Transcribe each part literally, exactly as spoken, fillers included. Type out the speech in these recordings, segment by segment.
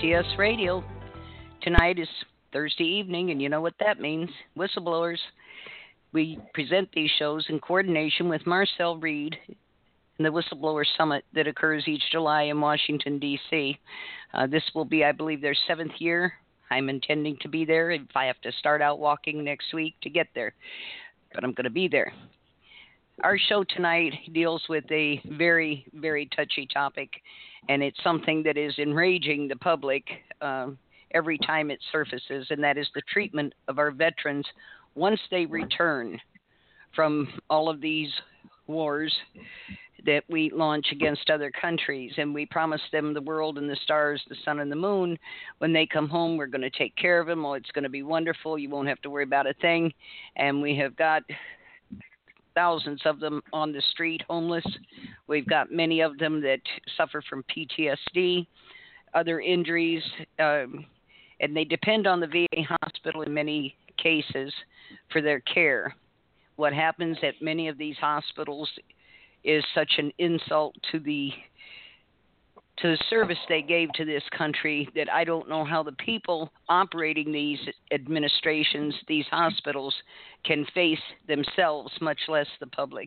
T S Radio. Tonight is Thursday evening, and you know what that means. Whistleblowers. We present these shows in coordination with Marcel Reed and the Whistleblower Summit that occurs each July in Washington, D C Uh, this will be, I believe, their seventh year. I'm intending to be there if I have to start out walking next week to get there, but I'm going to be there. Our show tonight deals with a very, very touchy topic, and it's something that is enraging the public uh, every time it surfaces, and that is the treatment of our veterans once they return from all of these wars that we launch against other countries. And we promise them the world and the stars, the sun and the moon. When they come home, we're going to take care of them. Oh, it's going to be wonderful. You won't have to worry about a thing. And we have got thousands of them on the street, homeless. We've got many of them that suffer from P T S D, other injuries, um, and they depend on the V A hospital in many cases for their care. What happens at many of these hospitals is such an insult to the to the service they gave to this country that I don't know how the people operating these administrations, these hospitals, can face themselves, much less the public.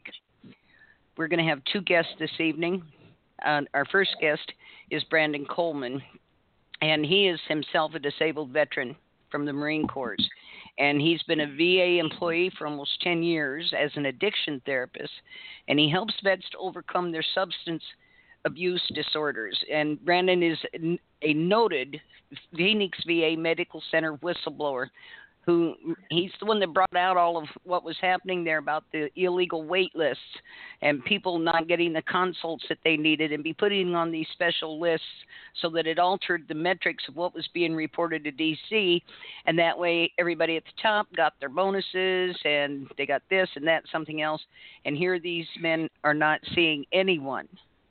We're going to have two guests this evening. Uh, our first guest is Brandon Coleman, and he is himself a disabled veteran from the Marine Corps. And he's been a V A employee for almost ten years as an addiction therapist, and he helps vets to overcome their substance abuse disorders. And Brandon is a noted Phoenix V A Medical Center whistleblower who he's the one that brought out all of what was happening there about the illegal wait lists and people not getting the consults that they needed and be putting on these special lists so that it altered the metrics of what was being reported to D C. And that way everybody at the top got their bonuses and they got this and that, something else. And here these men are not seeing anyone.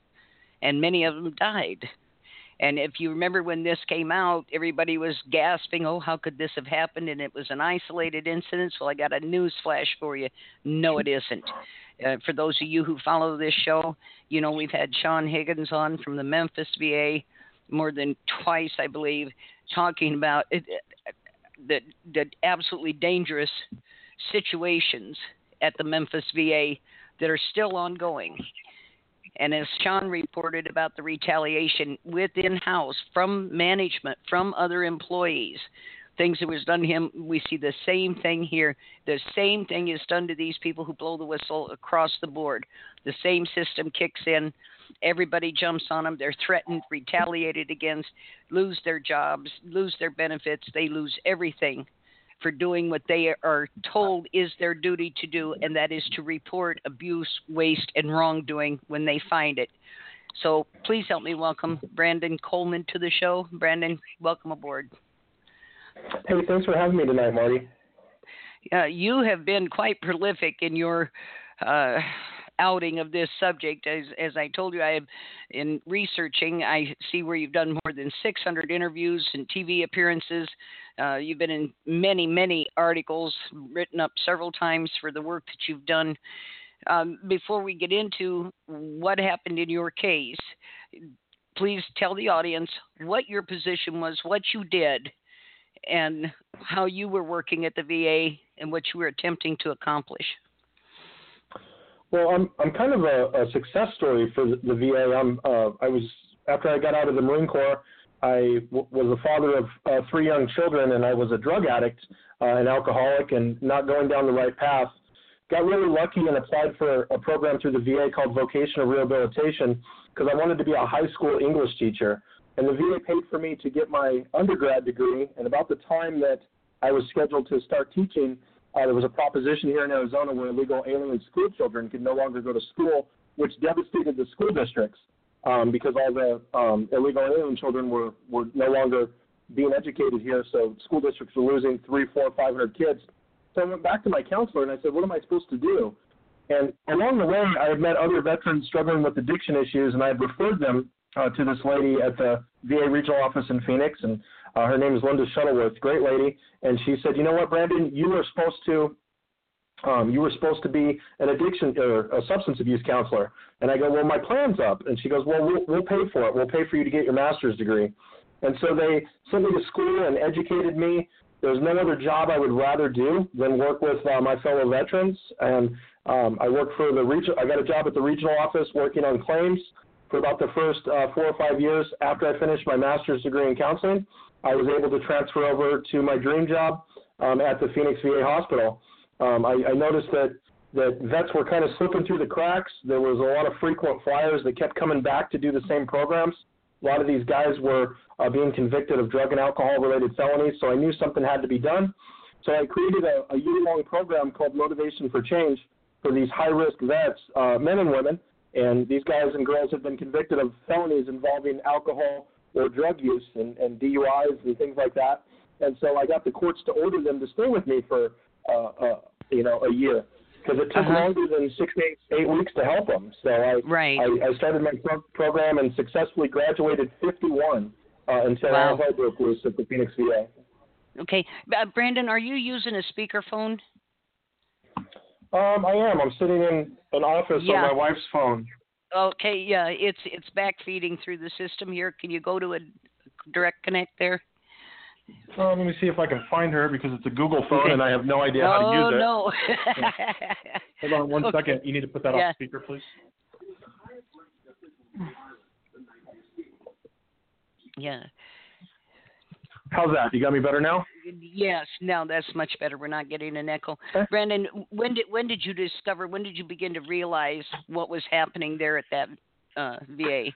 And many of them died. And if you remember when this came out, everybody was gasping, oh, how could this have happened? And it was an isolated incident. Well, I got a news flash for you. No, it isn't. Uh, for those of you who follow this show, you know we've had Sean Higgins on from the Memphis V A more than twice, I believe, talking about it, the, the absolutely dangerous situations at the Memphis V A that are still ongoing. And as Sean reported about the retaliation within house from management, from other employees, things that was done to him, we see the same thing here. The same thing is done to these people who blow the whistle across the board. The same system kicks in. Everybody jumps on them. They're threatened, retaliated against, lose their jobs, lose their benefits. They lose everything for doing what they are told is their duty to do, and that is to report abuse, waste, and wrongdoing when they find it. So please help me welcome Brandon Coleman to the show. Brandon, welcome aboard. Hey, thanks for having me tonight, Marty. Uh, you have been quite prolific in your uh, outing of this subject. As, as I told you, I have, in researching, I see where you've done more than six hundred interviews and T V appearances. Uh, you've been in many, many articles, written up several times for the work that you've done. Um, before we get into what happened in your case, please tell the audience what your position was, what you did, and how you were working at the V A and what you were attempting to accomplish. Well, I'm I'm kind of a, a success story for the, the V A. I'm uh, I was after I got out of the Marine Corps, I w- was a father of uh, three young children, and I was a drug addict, uh, an alcoholic, and not going down the right path. Got really lucky and applied for a program through the V A called Vocational Rehabilitation because I wanted to be a high school English teacher. And the V A paid for me to get my undergrad degree, and about the time that I was scheduled to start teaching, uh, there was a proposition here in Arizona where illegal alien school children could no longer go to school, which devastated the school districts um, because all the um, illegal alien children were, were no longer being educated here, so school districts were losing three, four, five hundred kids. So I went back to my counselor and I said, what am I supposed to do? And along the way, I had met other veterans struggling with addiction issues, and I had referred them uh, to this lady at the V A regional office in Phoenix, and uh, her name is Linda Shuttleworth, great lady. And she said, you know what, Brandon, you were supposed to um, you were supposed to be an addiction or a substance abuse counselor. And I go, well, my plan's up. And she goes, well, we'll, we'll pay for it. We'll pay for you to get your master's degree. And so they sent me to school and educated me. There's no other job I would rather do than work with uh, my fellow veterans. And um, I worked for the region. I got a job at the regional office working on claims for about the first uh, four or five years. After I finished my master's degree in counseling, I was able to transfer over to my dream job um, at the Phoenix V A Hospital. Um, I, I noticed that, that vets were kind of slipping through the cracks. There was a lot of frequent flyers that kept coming back to do the same programs. A lot of these guys were uh, being convicted of drug and alcohol-related felonies, so I knew something had to be done. So I created a, a year-long program called Motivation for Change for these high-risk vets, uh, men and women, and these guys and girls have been convicted of felonies involving alcohol or drug use and, and D U Is and things like that. And so I got the courts to order them to stay with me for, uh, uh, you know, a year. Because it took uh-huh. longer than six to eight, eight weeks to help them. So I, right. I, I started my pro- program and successfully graduated fifty-one uh, until wow. all hell broke loose at the Phoenix V A. Okay. Uh, Brandon, are you using a speakerphone? Um, I am. I'm sitting in an office yeah. on my wife's phone. Okay, yeah, it's it's back feeding through the system here. Can you go to a direct connect there? Uh, let me see if I can find her because it's a Google phone okay. and I have no idea oh, how to use it. no. yeah. Hold on one okay. second. You need to put that yeah. off speaker, please. Yeah. How's that? You got me better now? Yes, now that's much better. We're not getting an echo. Okay. Brandon, when did when did you discover, when did you begin to realize what was happening there at that uh, V A?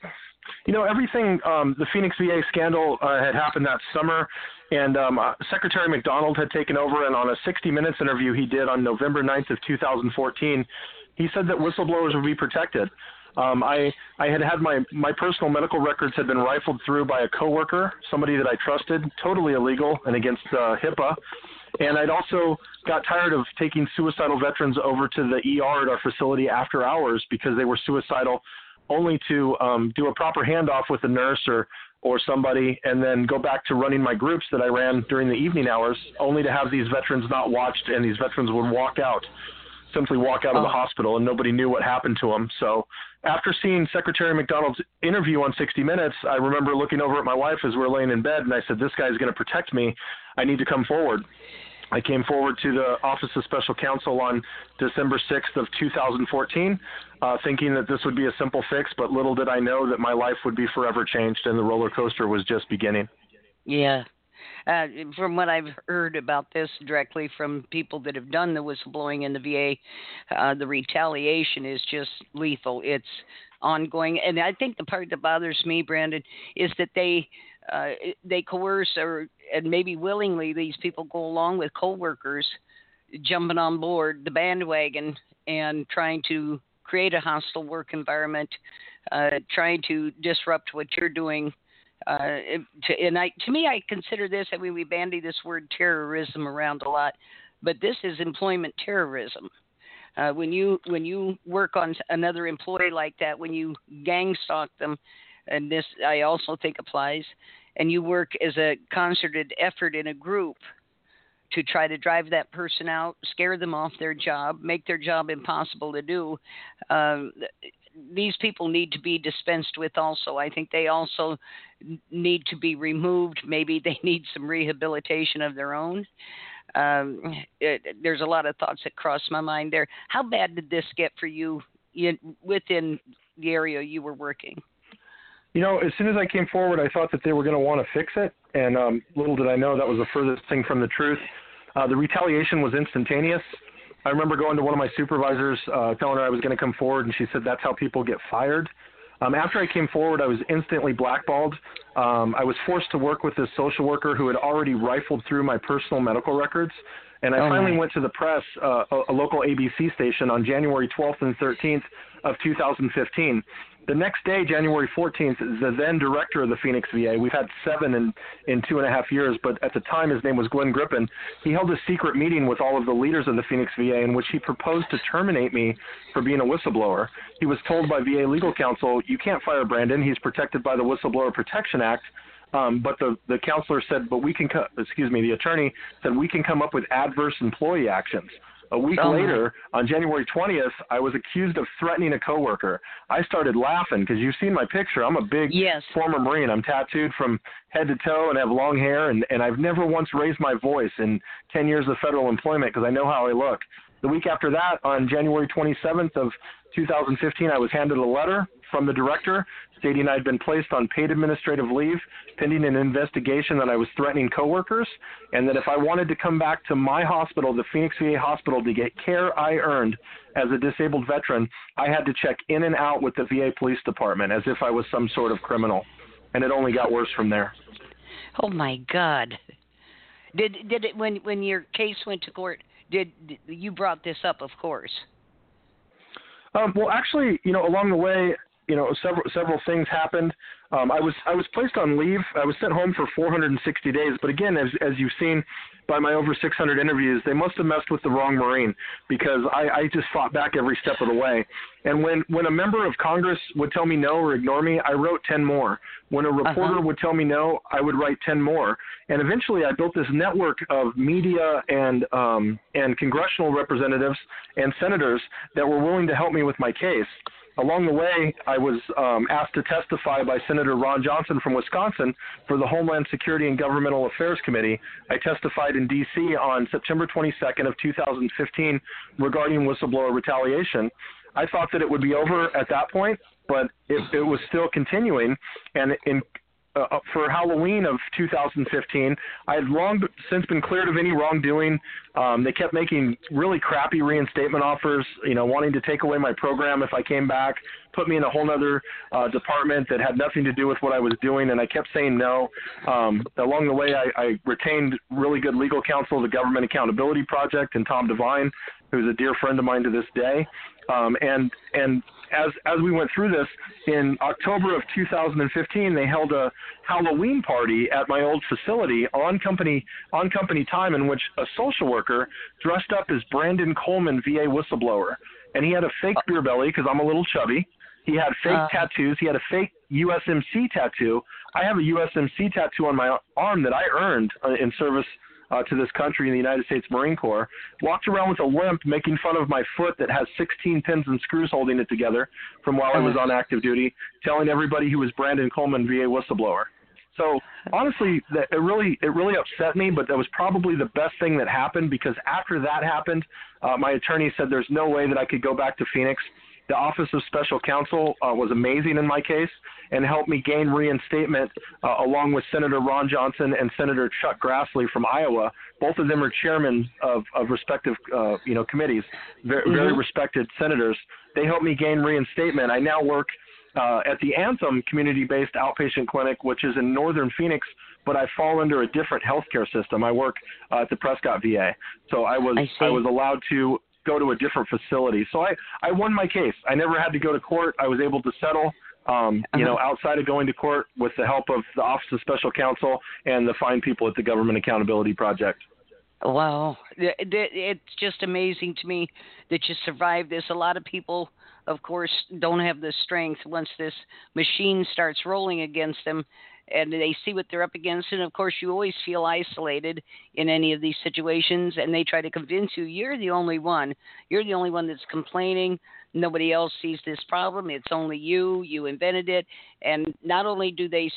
You know, everything, um, the Phoenix V A scandal uh, had happened that summer, and um, uh, Secretary McDonald had taken over, and on a sixty minutes interview he did on November ninth of two thousand fourteen, he said that whistleblowers would be protected. Um, I, I had had my, my personal medical records had been rifled through by a coworker, somebody that I trusted, totally illegal and against uh, HIPAA. And I'd also got tired of taking suicidal veterans over to the E R at our facility after hours because they were suicidal, only to um, do a proper handoff with a nurse or, or somebody and then go back to running my groups that I ran during the evening hours, only to have these veterans not watched and these veterans would walk out, simply walk out of the hospital and nobody knew what happened to them. So after seeing Secretary McDonald's interview on sixty minutes, I remember looking over at my wife as we were laying in bed and I said, this guy's going to protect me. I need to come forward. I came forward to the Office of Special Counsel on December sixth of two thousand fourteen, uh, thinking that this would be a simple fix, but little did I know that my life would be forever changed and the roller coaster was just beginning. Yeah. Uh, from what I've heard about this directly from people that have done the whistleblowing in the V A, uh, the retaliation is just lethal. It's ongoing. And I think the part that bothers me, Brandon, is that they uh, they coerce or and maybe willingly these people go along with coworkers jumping on board the bandwagon and trying to create a hostile work environment, uh, trying to disrupt what you're doing. Uh, to, and I, to me, I consider this, I mean, we bandy this word terrorism around a lot, but this is employment terrorism. Uh, when you when you work on another employee like that, when you gang stalk them, and this I also think applies, and you work as a concerted effort in a group to try to drive that person out, scare them off their job, make their job impossible to do, um, these people need to be dispensed with also. I think they also need to be removed. Maybe they need some rehabilitation of their own. Um, it, there's a lot of thoughts that cross my mind there. How bad did this get for you in, within the area you were working? You know, as soon as I came forward, I thought that they were going to want to fix it. And um, little did I know that was the furthest thing from the truth. Uh, the retaliation was instantaneous. I remember going to one of my supervisors, uh, telling her I was going to come forward, and she said that's how people get fired. Um, after I came forward, I was instantly blackballed. Um, I was forced to work with this social worker who had already rifled through my personal medical records, and I oh, finally my. went to the press, uh, a, a local A B C station, on January twelfth and thirteenth of two thousand fifteen. The next day, January fourteenth, the then director of the Phoenix V A, we've had seven in, in two and a half years, but at the time his name was Glenn Grippen, he held a secret meeting with all of the leaders of the Phoenix V A in which he proposed to terminate me for being a whistleblower. He was told by V A legal counsel, you can't fire Brandon, he's protected by the Whistleblower Protection Act. Um, but the, the counselor said, but we can, co- excuse me, the attorney said, we can come up with adverse employee actions. A week oh later, on January twentieth, I was accused of threatening a coworker. I started laughing because you've seen my picture. I'm a big yes. former Marine. I'm tattooed from head to toe and have long hair, and, and I've never once raised my voice in ten years of federal employment because I know how I look. The week after that, on January twenty-seventh of two thousand fifteen, I was handed a letter from the director stating I'd been placed on paid administrative leave pending an investigation that I was threatening coworkers, and that if I wanted to come back to my hospital, the Phoenix V A hospital, to get care I earned as a disabled veteran, I had to check in and out with the V A police department as if I was some sort of criminal. And it only got worse from there. Oh my God! Did did it when when your case went to court? Did, did you brought this up? Of course. Um, well, actually, you know, along the way, you know, several several things happened. Um, I was I was placed on leave. I was sent home for four hundred sixty days. But again, as as you've seen by my over six hundred interviews, they must have messed with the wrong Marine because I, I just fought back every step of the way. And when, when a member of Congress would tell me no or ignore me, I wrote ten more. When a reporter uh-huh. would tell me no, I would write ten more. And eventually I built this network of media and um, and congressional representatives and senators that were willing to help me with my case. Along the way, I was um, asked to testify by Senator Ron Johnson from Wisconsin for the Homeland Security and Governmental Affairs Committee. I testified in D C on September twenty-second of two thousand fifteen regarding whistleblower retaliation. I thought that it would be over at that point, but it, it was still continuing. And in Uh, for Halloween of two thousand fifteen, I had long since been cleared of any wrongdoing. Um, they kept making really crappy reinstatement offers, you know, wanting to take away my program if I came back, put me in a whole other uh, department that had nothing to do with what I was doing, and I kept saying no. Um, along the way, I, I retained really good legal counsel, the Government Accountability Project, and Tom Devine, who's a dear friend of mine to this day. Um, and and as as we went through this, in October of two thousand fifteen, they held a Halloween party at my old facility on company on company time, in which a social worker dressed up as Brandon Coleman, V A whistleblower, and he had a fake beer belly because I'm a little chubby. He had fake uh, tattoos. He had a fake U S M C tattoo. I have a U S M C tattoo on my arm that I earned uh, in service Uh, to this country in the United States Marine Corps. Walked around with a limp, making fun of my foot that has sixteen pins and screws holding it together from while I was on active duty, telling everybody he was Brandon Coleman, V A whistleblower. So honestly, that it really it really upset me, but that was probably the best thing that happened, because after that happened, uh, my attorney said there's no way that I could go back to Phoenix. The Office of Special Counsel uh, was amazing in my case and helped me gain reinstatement uh, along with Senator Ron Johnson and Senator Chuck Grassley from Iowa. Both of them are chairmen of, of respective uh, you know, committees, very, mm-hmm. very respected senators. They helped me gain reinstatement. I now work uh, at the Anthem community-based outpatient clinic, which is in northern Phoenix, but I fall under a different healthcare system. I work uh, at the Prescott V A. So I was I, I was allowed to go to a different facility. So I, I won my case. I never had to go to court. I was able to settle, um, you know, outside of going to court with the help of the Office of Special Counsel and the fine people at the Government Accountability Project. Wow. It's just amazing to me that you survived this. A lot of people, of course, don't have the strength once this machine starts rolling against them, and they see what they're up against. And, of course, you always feel isolated in any of these situations, and they try to convince you you're the only one. You're the only one that's complaining. Nobody else sees this problem. It's only you. You invented it. And not only do they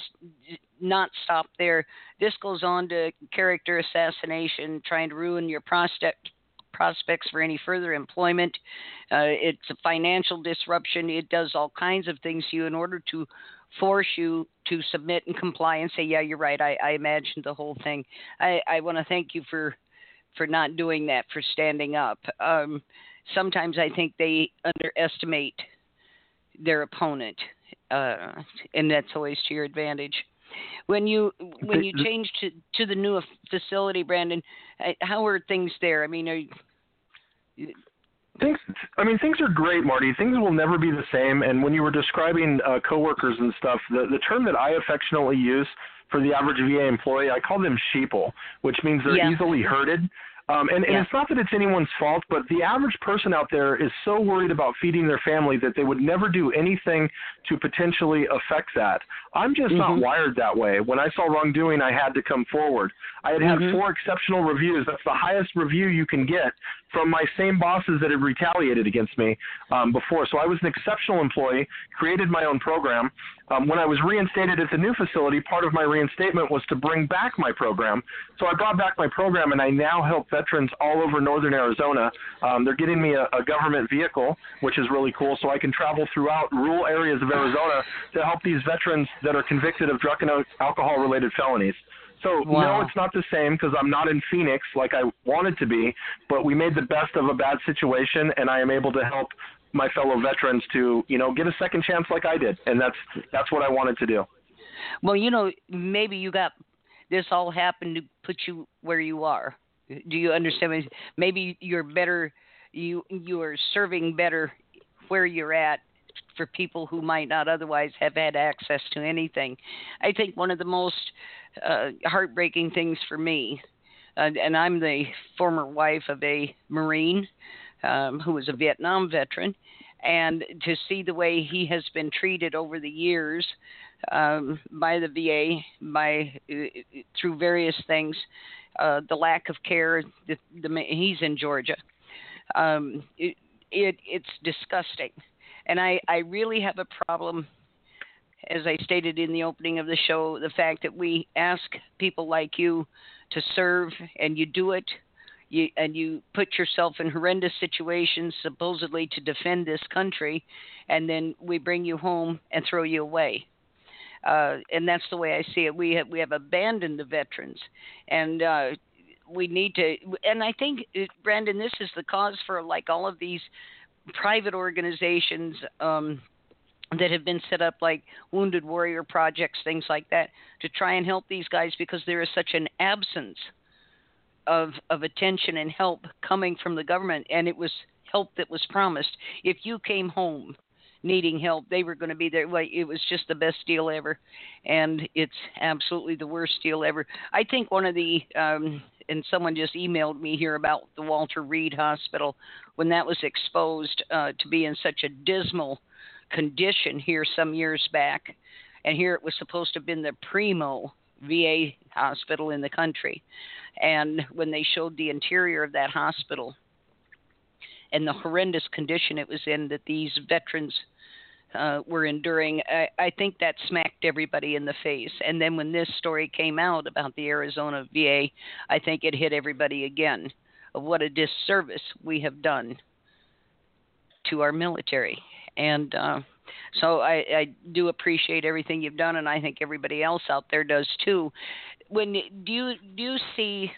not stop there, this goes on to character assassination, trying to ruin your prospect prospects for any further employment. Uh, it's a financial disruption. It does all kinds of things to you in order to force you to submit and comply and say, yeah, you're right. I, I imagined the whole thing. I, I want to thank you for, for not doing that, for standing up. Um, sometimes I think they underestimate their opponent, uh, and that's always to your advantage. When you when you changed to, to the new facility, Brandon, how are things there? I mean, are you, Things, I mean, things are great, Marty. Things will never be the same. And when you were describing uh, coworkers and stuff, the, the term that I affectionately use for the average V A employee, I call them sheeple, which means they're yeah. easily herded. Um, and, and Yeah. it's not that it's anyone's fault, but the average person out there is so worried about feeding their family that they would never do anything to potentially affect that. I'm just Mm-hmm. not wired that way. When I saw wrongdoing, I had to come forward. I had Mm-hmm. had four exceptional reviews. That's the highest review you can get from my same bosses that had retaliated against me um, before. So I was an exceptional employee, created my own program. Um, when I was reinstated at the new facility, part of my reinstatement was to bring back my program. So I brought back my program, and I now help veterans all over northern Arizona. Um, they're getting me a, a government vehicle, which is really cool, so I can travel throughout rural areas of Arizona to help these veterans that are convicted of drug and alcohol-related felonies. So, Wow. no, it's not the same because I'm not in Phoenix like I wanted to be, but we made the best of a bad situation, and I am able to help my fellow veterans to, you know, get a second chance like I did, and that's that's what I wanted to do. Well, you know, maybe you got this all happened to put you where you are. Do you understand? Maybe you're better. You you are serving better where you're at for people who might not otherwise have had access to anything. I think one of the most uh, heartbreaking things for me, uh, and I'm the former wife of a Marine um, who was a Vietnam veteran, and to see the way he has been treated over the years um, by the V A, by uh, through various things, uh, the lack of care. The, the, he's in Georgia. Um, it, it it's disgusting, and I, I really have a problem. As I stated in the opening of the show, the fact that we ask people like you to serve and you do it, you, and you put yourself in horrendous situations supposedly to defend this country, and then we bring you home and throw you away. Uh, and that's the way I see it. We have, we have abandoned the veterans, and uh, we need to. And I think, Brandon, this is the cause for like all of these private organizations um, that have been set up, like Wounded Warrior Projects, things like that, to try and help these guys because there is such an absence of of attention and help coming from the government, and it was help that was promised. If you came home needing help, they were going to be there. Like, it was just the best deal ever, and it's absolutely the worst deal ever. I think one of the um, and someone just emailed me here about the Walter Reed Hospital when that was exposed uh, to be in such a dismal condition here some years back, and here it was supposed to have been the primo V A hospital in the country. And when they showed the interior of that hospital and the horrendous condition it was in that these veterans uh, were enduring, I, I think that smacked everybody in the face. And then when this story came out about the Arizona V A, I think it hit everybody again of what a disservice we have done to our military. And uh, so I, I do appreciate everything you've done, and I think everybody else out there does too. When do you do you see?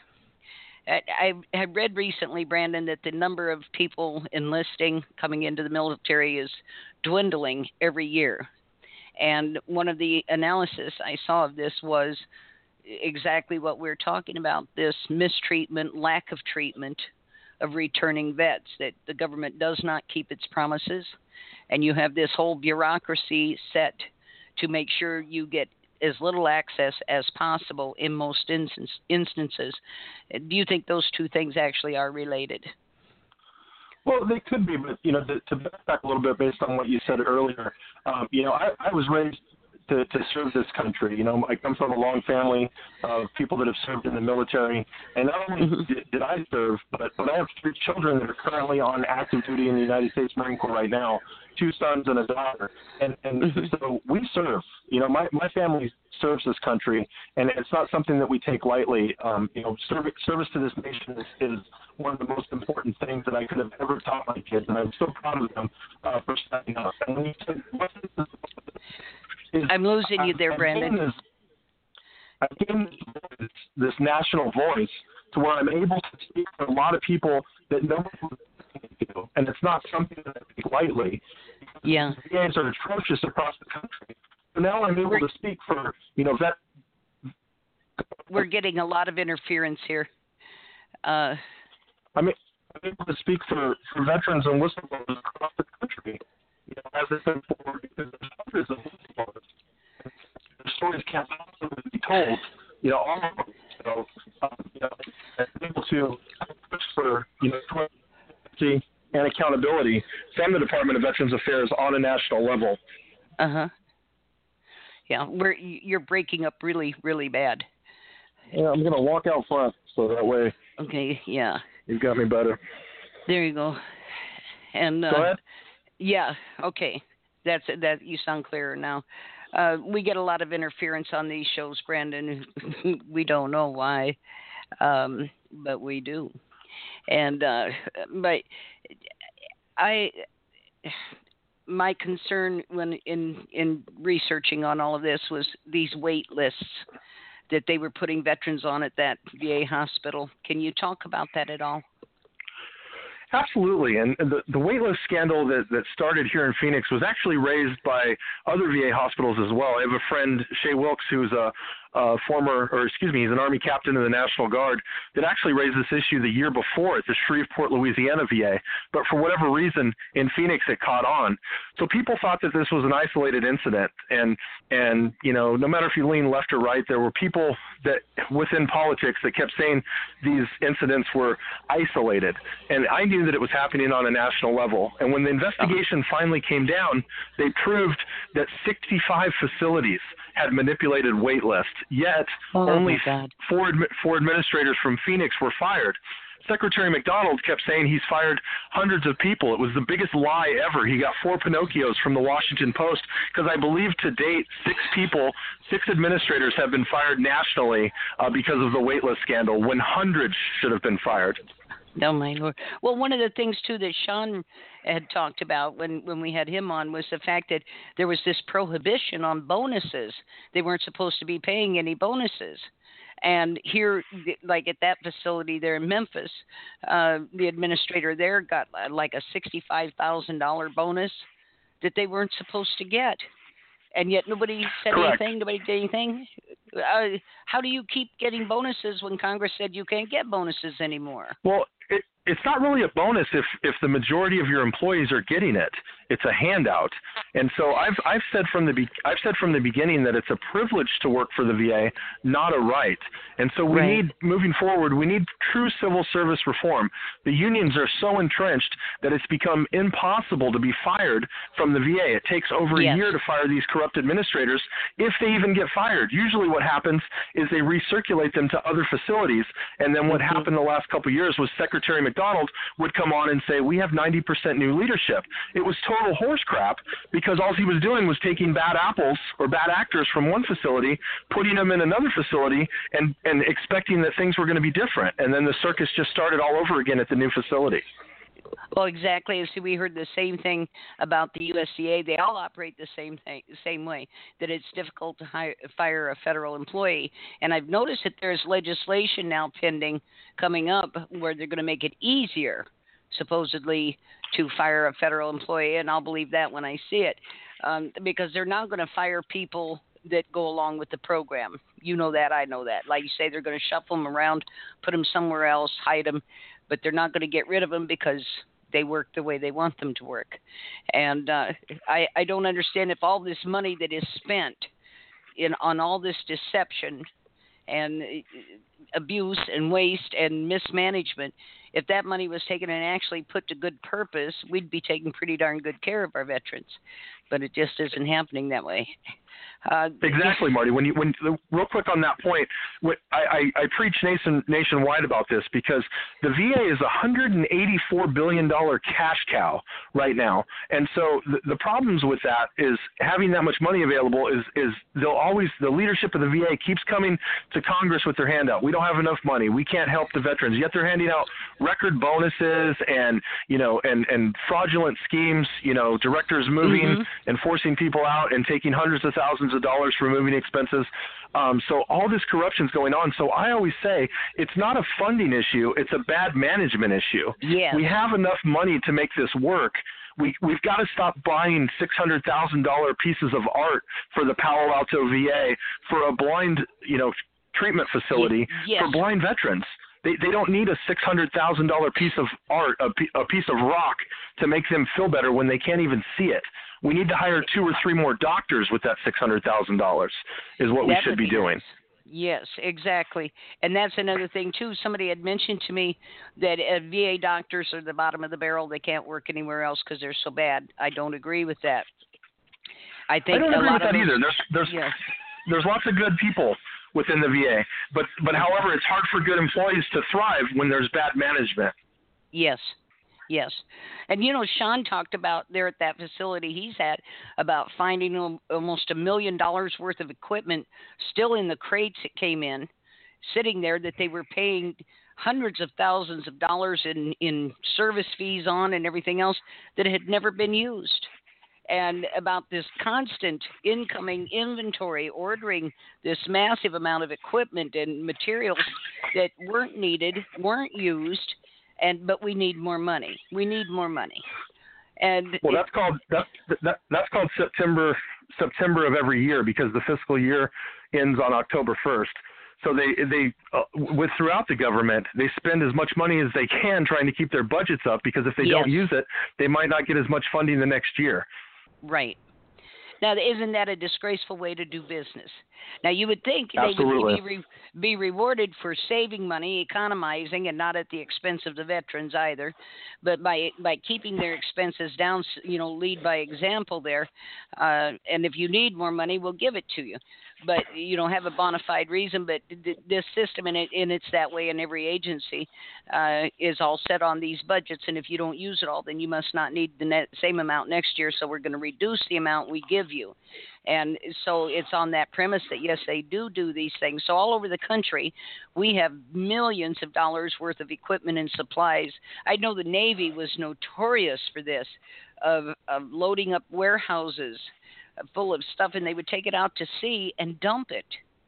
I have read recently, Brandon, that the number of people enlisting coming into the military is dwindling every year. And one of the analysis I saw of this was exactly what we're talking about: this mistreatment, lack of treatment of returning vets, that the government does not keep its promises. And you have this whole bureaucracy set to make sure you get as little access as possible in most instance, instances. Do you think those two things actually are related? Well, they could be, but, you know, to, to back a little bit based on what you said earlier, um, you know, I, I was raised to, to serve this country. You know, I come from a long family of people that have served in the military, and not only mm-hmm. did, did I serve, but, but I have three children that are currently on active duty in the United States Marine Corps right now, two sons and a daughter, and, and mm-hmm. so we serve. You know, my, my family serves this country, and it's not something that we take lightly. Um, you know, service, service to this nation is, is one of the most important things that I could have ever taught my kids, and I'm so proud of them uh, for stepping up. And when you said, is, I'm losing you there, I, Brandon. This, I gained this, this national voice to where I'm able to speak for a lot of people that no one was listening to, and it's not something that I take lightly. Yeah. The V As are atrocious across the country. So now I'm able we're, to speak for, you know, that. We're getting a lot of interference here. Uh, I mean, I'm able to speak for, for veterans and whistleblowers across the country. You know, as I said before, because there's hundreds of whistleblowers. The stories can't possibly be told. You know, all of them. So, um, you know, I'm able to for, you know, transparency and accountability from the Department of Veterans Affairs on a national level. Uh-huh. Yeah, we're, you're breaking up really, really bad. Yeah, I'm going to walk out front so that way. Okay, yeah. You've got me better. There you go. And uh, Go ahead. Yeah, okay. That's that. You sound clearer now. Uh, we get a lot of interference on these shows, Brandon. We don't know why, um, but we do. And uh, but I, my concern when in in researching on all of this was these wait lists that they were putting veterans on at that V A hospital. Can you talk about that at all? Absolutely. And the, the waitlist scandal that, that started here in Phoenix was actually raised by other V A hospitals as well. I have a friend, Shay Wilkes, who's a, a former, or excuse me, he's an Army captain in the National Guard that actually raised this issue the year before at the Shreveport, Louisiana V A. But for whatever reason, in Phoenix, it caught on. So people thought that this was an isolated incident. And, and you know, no matter if you lean left or right, there were people that within politics that kept saying these incidents were isolated. And I knew that it was happening on a national level. And when the investigation finally came down, they proved that sixty-five facilities had manipulated wait lists, yet oh, only four, four administrators from Phoenix were fired. Secretary McDonald kept saying he's fired hundreds of people. It was the biggest lie ever. He got four Pinocchios from the Washington Post because I believe to date six people, six administrators have been fired nationally uh, because of the waitlist scandal when hundreds should have been fired. Oh, my Lord. Well, one of the things, too, that Sean had talked about when, when we had him on was the fact that there was this prohibition on bonuses. They weren't supposed to be paying any bonuses. And here, like at that facility there in Memphis, uh, the administrator there got like a sixty-five thousand dollars bonus that they weren't supposed to get. And yet nobody said Correct. anything, nobody did anything. Uh, how do you keep getting bonuses when Congress said you can't get bonuses anymore? Well, it, it's not really a bonus if, if the majority of your employees are getting it. It's a handout. And so I've I've said from the be, I've said from the beginning that it's a privilege to work for the V A, not a right. And so we right. need, moving forward, we need true civil service reform. The unions are so entrenched that it's become impossible to be fired from the V A. It takes over yes. a year to fire these corrupt administrators if they even get fired. Usually what happens is they recirculate them to other facilities. And then what mm-hmm. happened the last couple of years was Secretary McDonald would come on and say, we have ninety percent new leadership. It was total horse crap because all he was doing was taking bad apples or bad actors from one facility, putting them in another facility, and, and expecting that things were going to be different. And then the circus just started all over again at the new facility. Well, exactly. See, we heard the same thing about the U S C A. They all operate the same thing, the same way, that it's difficult to hire, fire a federal employee. And I've noticed that there's legislation now pending coming up where they're going to make it easier, supposedly, to fire a federal employee. And I'll believe that when I see it, um, because they're not going to fire people that go along with the program. You know that, I know that. Like you say, they're going to shuffle them around, put them somewhere else, hide them, but they're not going to get rid of them because they work the way they want them to work. And uh, I, I don't understand if all this money that is spent in on all this deception and abuse and waste and mismanagement, if that money was taken and actually put to good purpose, we'd be taking pretty darn good care of our veterans. But it just isn't happening that way. Uh, exactly, Marty. When you, when real quick on that point, what, I, I, I preach nation, nationwide about this because the V A is a one hundred eighty-four billion dollars cash cow right now, and so the, the problems with that is having that much money available is is they'll always the leadership of the V A keeps coming to Congress with their hand out. We don't have enough money. We can't help the veterans. Yet they're handing out record bonuses and you know and and fraudulent schemes. You know, directors moving mm-hmm. and forcing people out and taking hundreds of thousands of dollars for moving expenses. Um, so all this corruption is going on. So I always say it's not a funding issue. It's a bad management issue. Yeah. We have enough money to make this work. We, we've got to stop buying six hundred thousand dollars pieces of art for the Palo Alto V A for a blind, you know, treatment facility yes. for blind veterans. They they don't need a six hundred thousand dollars piece of art, a, a piece of rock to make them feel better when they can't even see it. We need to hire two or three more doctors with that six hundred thousand dollars is what we that should be, be doing. Nice. Yes, exactly. And that's another thing, too. Somebody had mentioned to me that uh, V A doctors are the bottom of the barrel. They can't work anywhere else because they're so bad. I don't agree with that. I think I don't a agree lot with of that those, either. There's there's yes. there's lots of good people within the V A, but but however, it's hard for good employees to thrive when there's bad management. Yes. Yes. And, you know, Sean talked about there at that facility he's at about finding almost a million dollars worth of equipment still in the crates that came in, sitting there that they were paying hundreds of thousands of dollars in, in service fees on and everything else that had never been used. And about this constant incoming inventory, ordering this massive amount of equipment and materials that weren't needed, weren't used, and but we need more money. We need more money. And well, it, that's called that, that that's called September September of every year because the fiscal year ends on October first. So they they uh, with throughout the government they spend as much money as they can trying to keep their budgets up because if they yes. don't use it, they might not get as much funding the next year. Right. Now, isn't that a disgraceful way to do business? Now, you would think Absolutely. they would be, re- be rewarded for saving money, economizing, and not at the expense of the veterans either, but by by keeping their expenses down, you know, lead by example there. Uh, and if you need more money, we'll give it to you. But you don't have a bona fide reason. But th- this system, and, it, and it's that way in every agency, uh, is all set on these budgets. And if you don't use it all, then you must not need the net, same amount next year. So we're going to reduce the amount we give you. And so it's on that premise that, yes, they do do these things. So all over the country, we have millions of dollars worth of equipment and supplies. I know the Navy was notorious for this, of, of loading up warehouses full of stuff, and they would take it out to sea and dump it,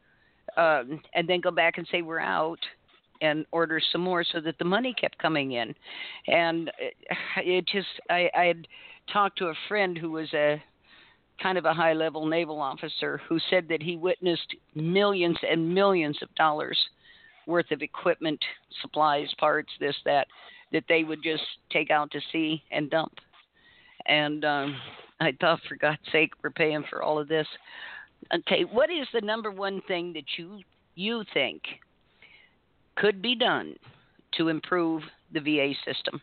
um, and then go back and say, we're out, and order some more so that the money kept coming in. And it, it just, I, I had talked to a friend who was a kind of a high-level naval officer who said that he witnessed millions and millions of dollars worth of equipment, supplies, parts, this, that, that they would just take out to sea and dump. And um, I thought, for God's sake, we're paying for all of this. Okay, what is the number one thing that you you think could be done to improve the V A system?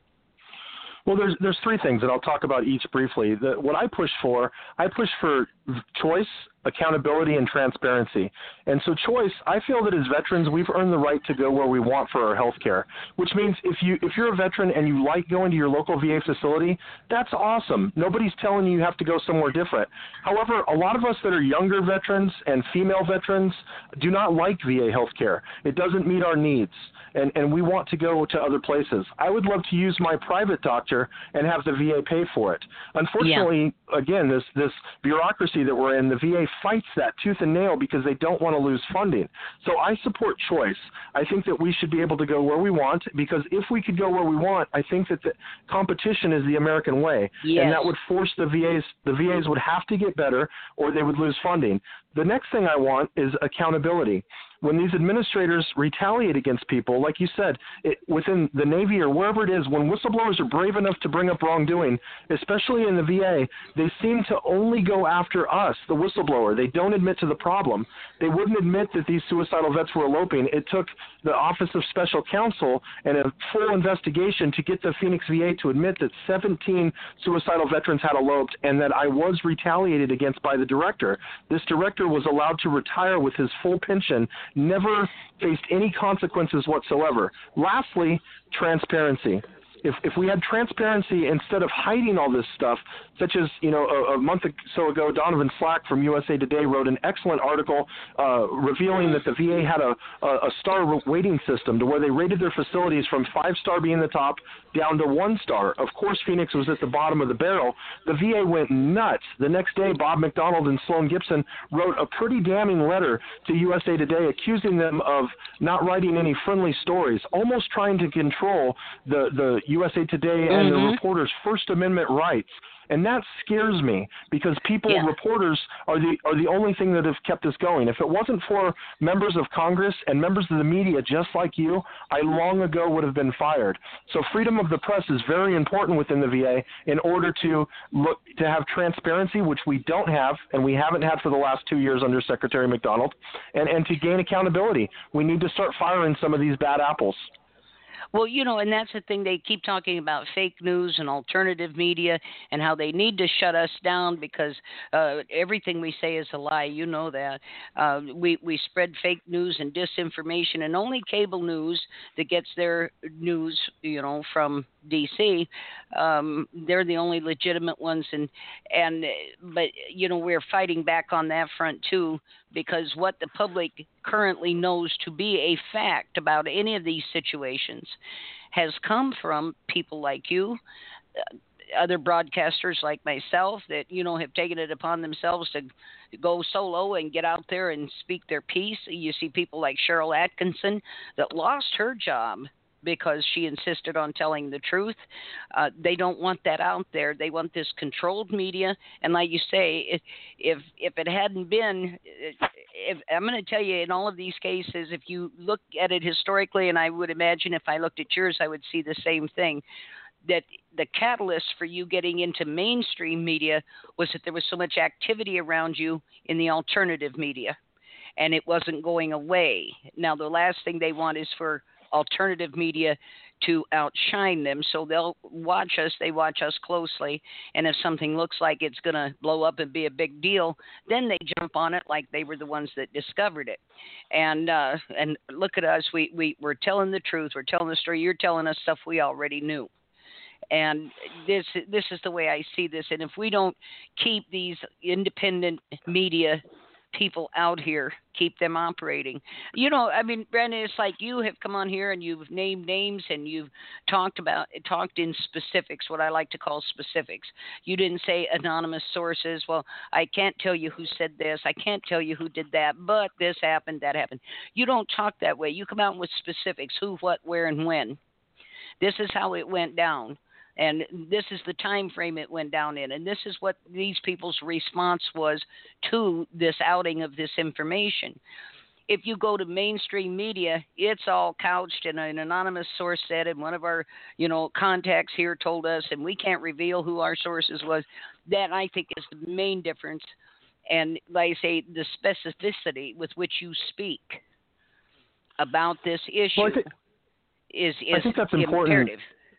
Well, there's there's three things, and I'll talk about each briefly. The, what I push for, I push for choice, accountability, and transparency. And so choice, I feel that as veterans, we've earned the right to go where we want for our health care, which means if, you, if you're a veteran and you like going to your local V A facility, that's awesome. Nobody's telling you you have to go somewhere different. However, a lot of us that are younger veterans and female veterans do not like V A health care. It doesn't meet our needs, and, and we want to go to other places. I would love to use my private doctor and have the V A pay for it. Unfortunately, yeah. again, this, this bureaucracy that we're in, the V A fights that tooth and nail because they don't want to lose funding. So I support choice. I think that we should be able to go where we want, because if we could go where we want, I think that the competition is the American way. Yes. And that would force the V As, the V As would have to get better or they would lose funding. The next thing I want is accountability. When these administrators retaliate against people, like you said, it, within the Navy or wherever it is, when whistleblowers are brave enough to bring up wrongdoing, especially in the V A, they seem to only go after us, the whistleblower. They don't admit to the problem. They wouldn't admit that these suicidal vets were eloping. It took the Office of Special Counsel and a full investigation to get the Phoenix V A to admit that seventeen suicidal veterans had eloped and that I was retaliated against by the director. This director was allowed to retire with his full pension, never faced any consequences whatsoever. Lastly, transparency. If, if we had transparency instead of hiding all this stuff, such as, you know, a, a month or so ago, Donovan Slack from U S A Today wrote an excellent article uh, revealing that the V A had a, a, a star rating system to where they rated their facilities from five-star being the top down to one star. Of course, Phoenix was at the bottom of the barrel. The V A went nuts. The next day, Bob McDonald and Sloan Gibson wrote a pretty damning letter to U S A Today accusing them of not writing any friendly stories, almost trying to control the, the U S A Today and mm-hmm. the reporters' First Amendment rights. And that scares me because people, Yeah. reporters, are the are the only thing that have kept us going. If it wasn't for members of Congress and members of the media just like you, I long ago would have been fired. So freedom of the press is very important within the V A in order to look to have transparency, which we don't have, and we haven't had for the last two years under Secretary McDonald, and, and to gain accountability. We need to start firing some of these bad apples. Well, you know, and that's the thing. They keep talking about fake news and alternative media and how they need to shut us down because uh, everything we say is a lie. You know that. Uh, we, we spread fake news and disinformation, and only cable news that gets their news, you know, from D C, um, they're the only legitimate ones. And, and, but, you know, we're fighting back on that front too, because what the public currently knows to be a fact about any of these situations has come from people like you, uh, other broadcasters like myself that, you know, have taken it upon themselves to go solo and get out there and speak their piece. You see people like Cheryl Atkinson that lost her job because she insisted on telling the truth. Uh, they don't want that out there. They want this controlled media. And like you say, if if it hadn't been, if, I'm going to tell you, in all of these cases, if you look at it historically, and I would imagine if I looked at yours, I would see the same thing, that the catalyst for you getting into mainstream media was that there was so much activity around you in the alternative media, and it wasn't going away. Now, the last thing they want is for alternative media to outshine them, so they'll watch us. They watch us closely, and if something looks like it's going to blow up and be a big deal, then they jump on it like they were the ones that discovered it. And uh, and look at us. We, we, we're telling the truth. We're telling the story. You're telling us stuff we already knew. And this this is the way I see this. And if we don't keep these independent media people out here, keep them operating. You know, I mean, Brandon, it's like you have come on here and you've named names and you've talked about, talked in specifics, what I like to call specifics. You didn't say anonymous sources. Well, I can't tell you who said this. I can't tell you who did that, but this happened, that happened. You don't talk that way. You come out with specifics, who, what, where, and when. This is how it went down. And this is the time frame it went down in. And this is what these people's response was to this outing of this information. If you go to mainstream media, it's all couched in an anonymous source said, and one of our, you know, contacts here told us, and we can't reveal who our sources was. That, I think, is the main difference. And like I say, the specificity with which you speak about this issue well, I think, is, is I think that's imperative. Important.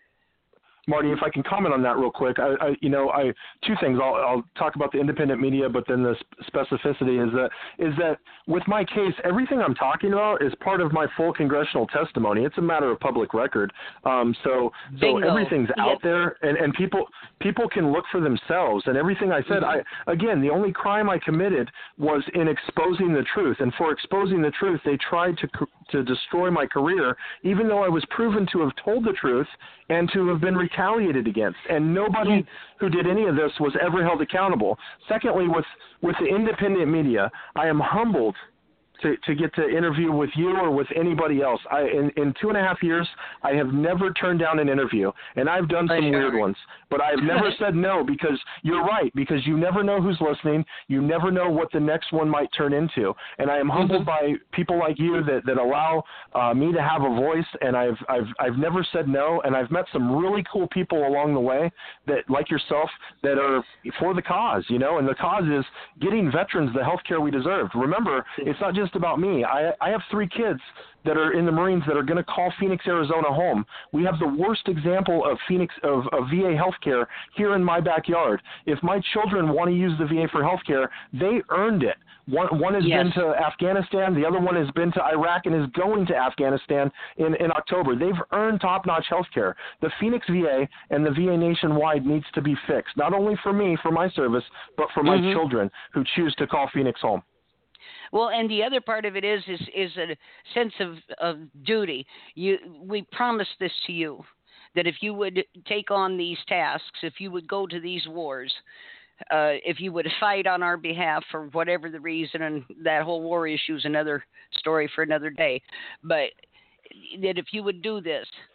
Marty, if I can comment on that real quick, I, I you know, I two things. I'll, I'll talk about the independent media, but then the specificity is that is that with my case, everything I'm talking about is part of my full congressional testimony. It's a matter of public record. Um, so so Bingo. everything's Yep. out there, and, and people people can look for themselves. And everything I said, mm-hmm. I again, the only crime I committed was in exposing the truth. And for exposing the truth, they tried to to destroy my career, even though I was proven to have told the truth and to have been retaliated against. And nobody who did any of this was ever held accountable. Secondly, with, with the independent media, I am humbled to, to get to interview with you or with anybody else. I, in, in two and a half years, I have never turned down an interview, and I've done some weird ones, but I've never said no, because you're right, because you never know who's listening. You never know what the next one might turn into. And I am humbled mm-hmm. by people like you that, that allow uh, me to have a voice, and I've, I've, I've never said no, and I've met some really cool people along the way that, like yourself, that are for the cause, you know, and the cause is getting veterans the health care we deserve. Remember, it's not just about me. I, I have three kids that are in the Marines that are going to call Phoenix, Arizona home. We have the worst example of Phoenix of, of V A healthcare here in my backyard. If my children want to use the V A for healthcare, they earned it. One, one has yes. been to Afghanistan. The other one has been to Iraq and is going to Afghanistan in, in October. They've earned top-notch healthcare. The Phoenix V A and the V A nationwide needs to be fixed, not only for me, for my service, but for my mm-hmm. children who choose to call Phoenix home. Well, and the other part of it is is, is a sense of, of duty. You, we promised this to you, that if you would take on these tasks, if you would go to these wars, uh, if you would fight on our behalf for whatever the reason, and that whole war issue is another story for another day, but that if you would do this,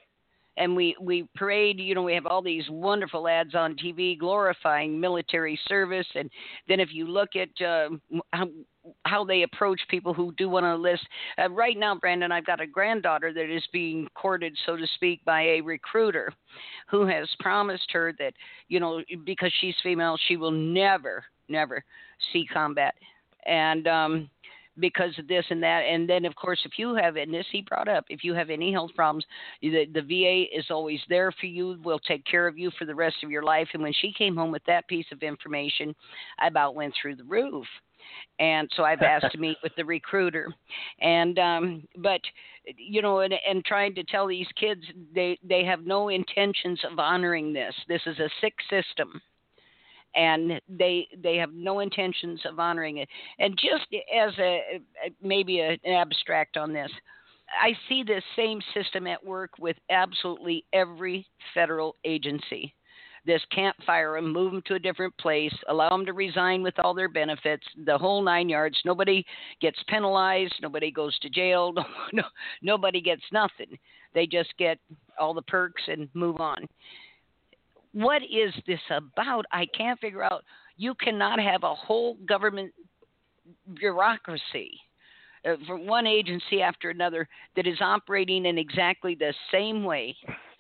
and we, we parade, you know, we have all these wonderful ads on T V glorifying military service. And then if you look at uh, how, how they approach people who do want to enlist, uh, right now, Brandon, I've got a granddaughter that is being courted, so to speak, by a recruiter who has promised her that, you know, because she's female, she will never, never see combat. And, um, because of this and that. And then, of course, if you have, and this he brought up, if you have any health problems, the, the V A is always there for you, will take care of you for the rest of your life. And when she came home with that piece of information, I about went through the roof. And so I've asked to meet with the recruiter. And, um, but, you know, and, and trying to tell these kids they, they have no intentions of honoring this. This is a sick system. And they they have no intentions of honoring it. And just as a, maybe a, an abstract on this, I see this same system at work with absolutely every federal agency. This can't fire them, move them to a different place, allow them to resign with all their benefits, the whole nine yards. Nobody gets penalized. Nobody goes to jail. No, no, nobody gets nothing. They just get all the perks and move on. What is this about? I can't figure out. You cannot have a whole government bureaucracy uh, for one agency after another that is operating in exactly the same way.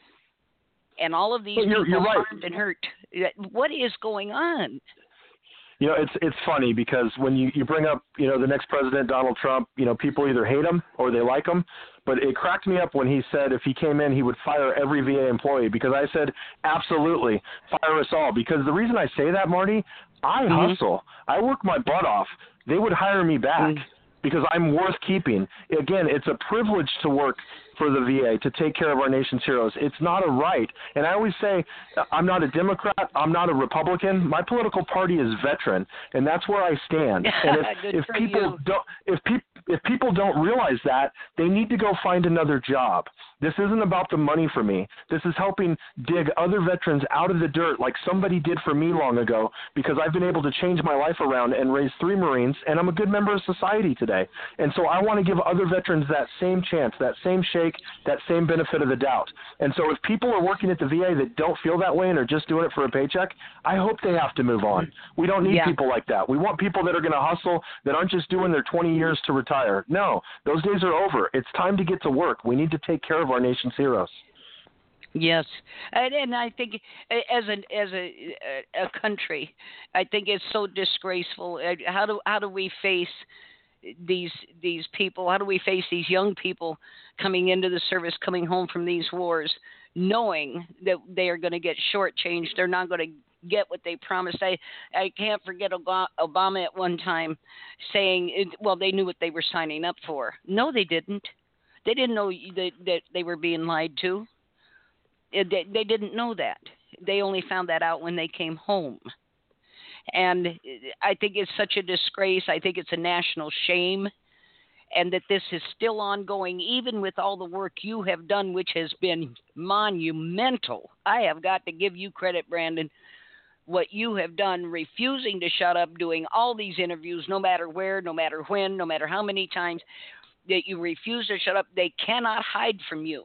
And all of these well, you're, people you're right. harmed and hurt. What is going on? You know, it's it's funny because when you, you bring up, you know, the next president, Donald Trump, you know, people either hate him or they like him. But it cracked me up when he said if he came in, he would fire every V A employee, because I said, absolutely, fire us all. Because the reason I say that, Marty, I mm-hmm. hustle. I work my butt off. They would hire me back mm-hmm. because I'm worth keeping. Again, it's a privilege to work for the V A, to take care of our nation's heroes. It's not a right. And I always say, I'm not a Democrat, I'm not a Republican. My political party is veteran, and that's where I stand. And if, if people you. don't, if people if people don't realize that, they need to go find another job. This isn't about the money for me. This is helping dig other veterans out of the dirt like somebody did for me long ago, because I've been able to change my life around and raise three Marines, and I'm a good member of society today. And so I want to give other veterans that same chance, that same shake, that same benefit of the doubt. And so if people are working at the V A that don't feel that way and are just doing it for a paycheck, I hope they have to move on. We don't need yeah. people like that. We want people that are going to hustle, that aren't just doing their twenty years to retire. No, those days are over. It's time to get to work. We need to take care of our nation's heroes. Yes, and, and I think as an as a a country, I think it's so disgraceful. How do how do we face these these people? How do we face these young people coming into the service, coming home from these wars, knowing that they are going to get shortchanged? They're not going to get what they promised. I, I can't forget Obama at one time saying, well, they knew what they were signing up for. No, they didn't. They didn't know that, that they were being lied to. They, they didn't know that. They only found that out when they came home. And I think it's such a disgrace. I think it's a national shame. And that this is still ongoing, even with all the work you have done, which has been monumental. I have got to give you credit, Brandon, what you have done, refusing to shut up, doing all these interviews, no matter where, no matter when, no matter how many times that you refuse to shut up. They cannot hide from you.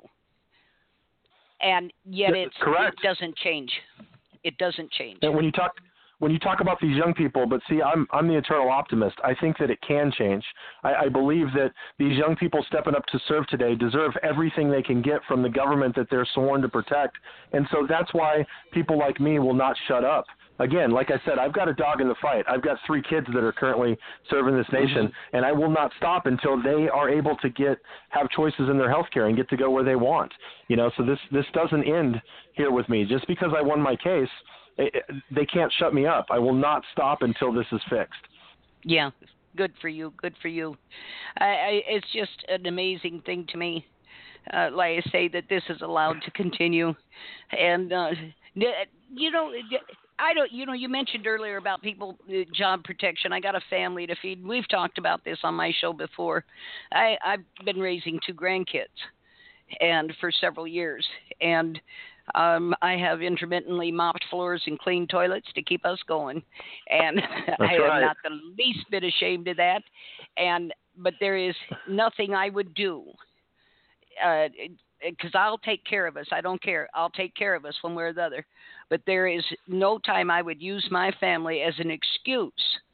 And yet it's, it doesn't change. It doesn't change. And when you talk when you talk about these young people, but see, I'm I'm the eternal optimist. I think that it can change. I, I believe that these young people stepping up to serve today deserve everything they can get from the government that they're sworn to protect. And so that's why people like me will not shut up. Again, like I said, I've got a dog in the fight. I've got three kids that are currently serving this nation, and I will not stop until they are able to get have choices in their health care and get to go where they want. You know, so this this doesn't end here with me. Just because I won my case, it, they can't shut me up. I will not stop until this is fixed. Yeah, good for you. Good for you. I, I, it's just an amazing thing to me. Uh, like I say, that this is allowed to continue, and uh, you know. I don't, you know, you mentioned earlier about people, uh, job protection. I got a family to feed. We've talked about this on my show before. I, I've been raising two grandkids and for several years. And um, I have intermittently mopped floors and cleaned toilets to keep us going. And I am right. not the least bit ashamed of that. And, but there is nothing I would do uh, because I'll take care of us. I don't care. I'll take care of us one way or the other. But there is no time I would use my family as an excuse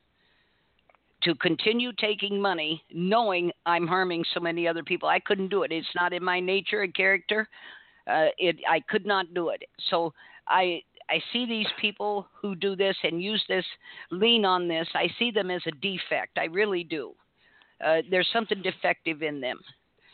to continue taking money knowing I'm harming so many other people. I couldn't do it. It's not in my nature and character. Uh, it I could not do it. So I I see these people who do this and use this, lean on this. I see them as a defect. I really do. Uh, there's something defective in them.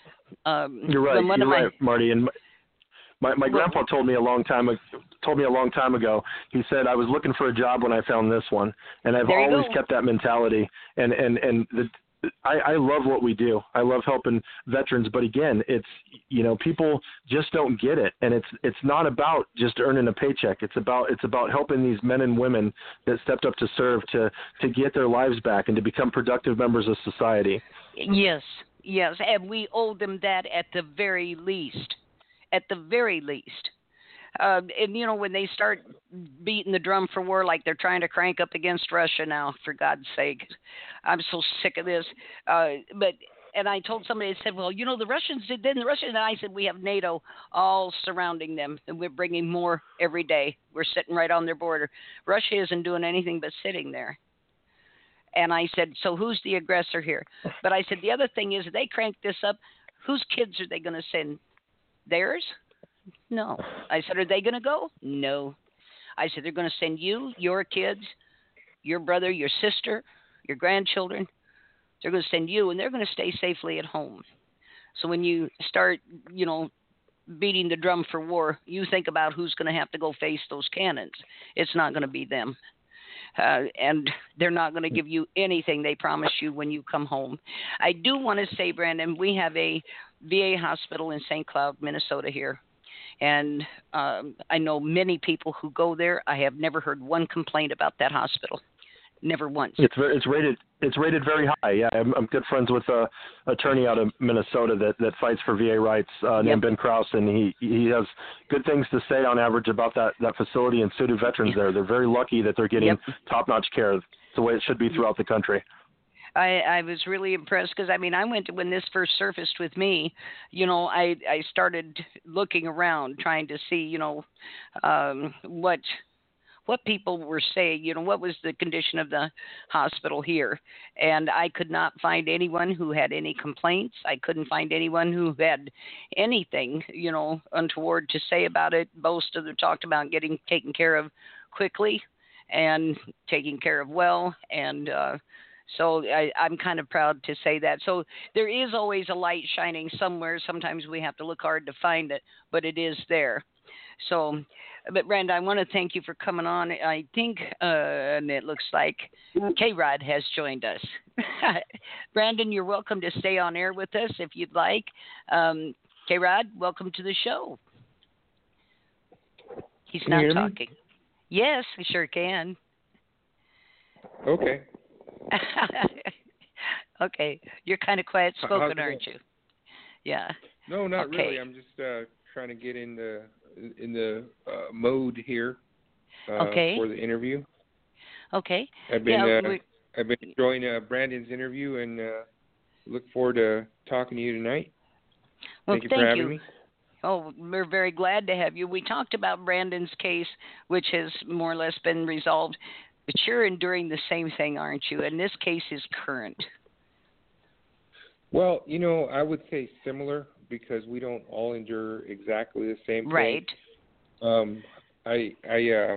Um, You're right. You're my, right, Marty. And my my grandpa told me a long time told me a long time ago. He said, I was looking for a job when I found this one, and I've always go. kept that mentality. And and and the, I, I love what we do. I love helping veterans, but again, it's you know people just don't get it, and it's it's not about just earning a paycheck. It's about it's about helping these men and women that stepped up to serve to to get their lives back and to become productive members of society. Yes, yes, and we owe them that at the very least. At the very least. Uh, and, you know, when they start beating the drum for war like they're trying to crank up against Russia now, for God's sake, I'm so sick of this. Uh, but and I told somebody, I said, well, you know, the Russians did then. The Russians, and I said, we have NATO all surrounding them, and we're bringing more every day. We're sitting right on their border. Russia isn't doing anything but sitting there. And I said, so who's the aggressor here? But I said, the other thing is, if they crank this up, whose kids are they going to send? Theirs? No. I said, are they going to go? No. I said, they're going to send you, your kids, your brother, your sister, your grandchildren. They're going to send you, and they're going to stay safely at home. So when you start, you know, beating the drum for war, you think about who's going to have to go face those cannons. It's not going to be them. Uh, and they're not going to give you anything they promise you when you come home. I do want to say, Brandon, we have a V A hospital in Saint Cloud, Minnesota here. And um, I know many people who go there. I have never heard one complaint about that hospital. Never once. It's it's rated it's rated very high. Yeah, I'm, I'm good friends with a attorney out of Minnesota that, that fights for V A rights uh, named yep. Ben Krause, and he he has good things to say on average about that, that facility and so do veterans there. They're very lucky that they're getting yep. top-notch care. It's the way it should be throughout the country. I, I was really impressed because, I mean, I went to, when this first surfaced with me, you know, I, I started looking around trying to see, you know, um, what what people were saying, you know, what was the condition of the hospital here. And I could not find anyone who had any complaints. I couldn't find anyone who had anything, you know, untoward to say about it. Most of them talked about getting taken care of quickly and taken care of well. And, uh, So I, I'm kind of proud to say that. So there is always a light shining somewhere. Sometimes we have to look hard to find it, but it is there. So, but Rand, I want to thank you for coming on. I think, uh, and it looks like K-Rod has joined us. Brandon, you're welcome to stay on air with us if you'd like. Um, K-Rod, welcome to the show. He's Can not you hear talking. Me? Yes, we sure can. Okay. Okay, you're kind of quiet spoken, aren't you? Yeah. No, not okay. really. I'm just uh, trying to get in the in the uh, mode here uh, okay. for the interview. Okay. I've been yeah, uh, I've been enjoying uh, Brandon's interview and uh, look forward to talking to you tonight. Well, thank you thank for having you. me. Oh, we're very glad to have you. We talked about Brandon's case, which has more or less been resolved. But you're enduring the same thing, aren't you? And this case is current. Well, you know, I would say similar because we don't all endure exactly the same right. thing. Right. Um, I I uh,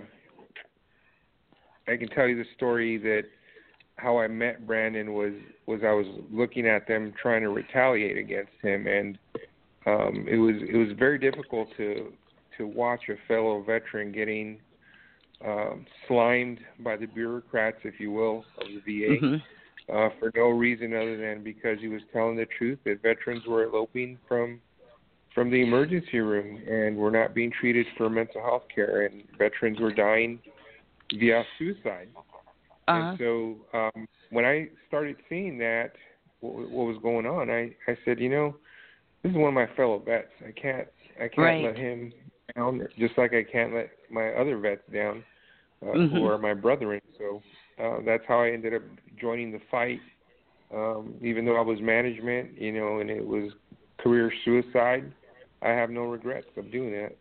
I can tell you the story that how I met Brandon was was I was looking at them trying to retaliate against him, and um, it was it was very difficult to to watch a fellow veteran getting Um, slimed by the bureaucrats, if you will, of the V A mm-hmm. uh, for no reason other than because he was telling the truth that veterans were eloping from from the emergency room and were not being treated for mental health care, and veterans were dying via suicide. Uh-huh. And so um, when I started seeing that, what, what was going on, I, I said, you know, this is one of my fellow vets. I can't I can't right. let him down, just like I can't let my other vets down. Uh, mm-hmm. who are my brethren. So uh, that's how I ended up joining the fight, um, even though I was management, you know, and it was career suicide. I have no regrets of doing that.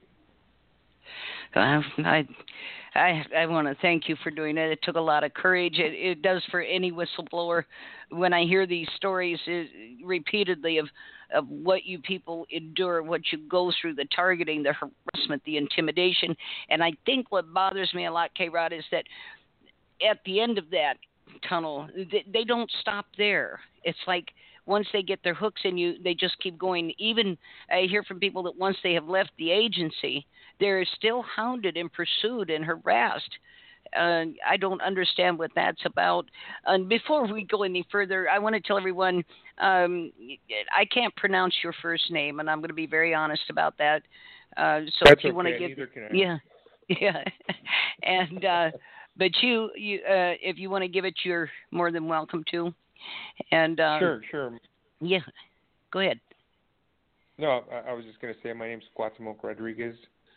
Uh, I, I, I want to thank you for doing it. It took a lot of courage. It, it does for any whistleblower. When I hear these stories uh, repeatedly of, of what you people endure, what you go through, the targeting, the harassment, the intimidation, and I think what bothers me a lot, K-Rod, is that at the end of that tunnel, they, they don't stop there. It's like once they get their hooks in you, they just keep going. Even I hear from people that once they have left the agency, they're still hounded and pursued and harassed. Uh, I don't understand what that's about. And before we go any further, I want to tell everyone um, I can't pronounce your first name, and I'm going to be very honest about that. Uh, so That's if you okay, want to give, neither can I. yeah, yeah, and uh, but you, you, uh, if you want to give it, you're more than welcome to. And um, sure, sure. Yeah, go ahead. No, I, I was just going to say my name's Cuauhtemoc Rodriguez,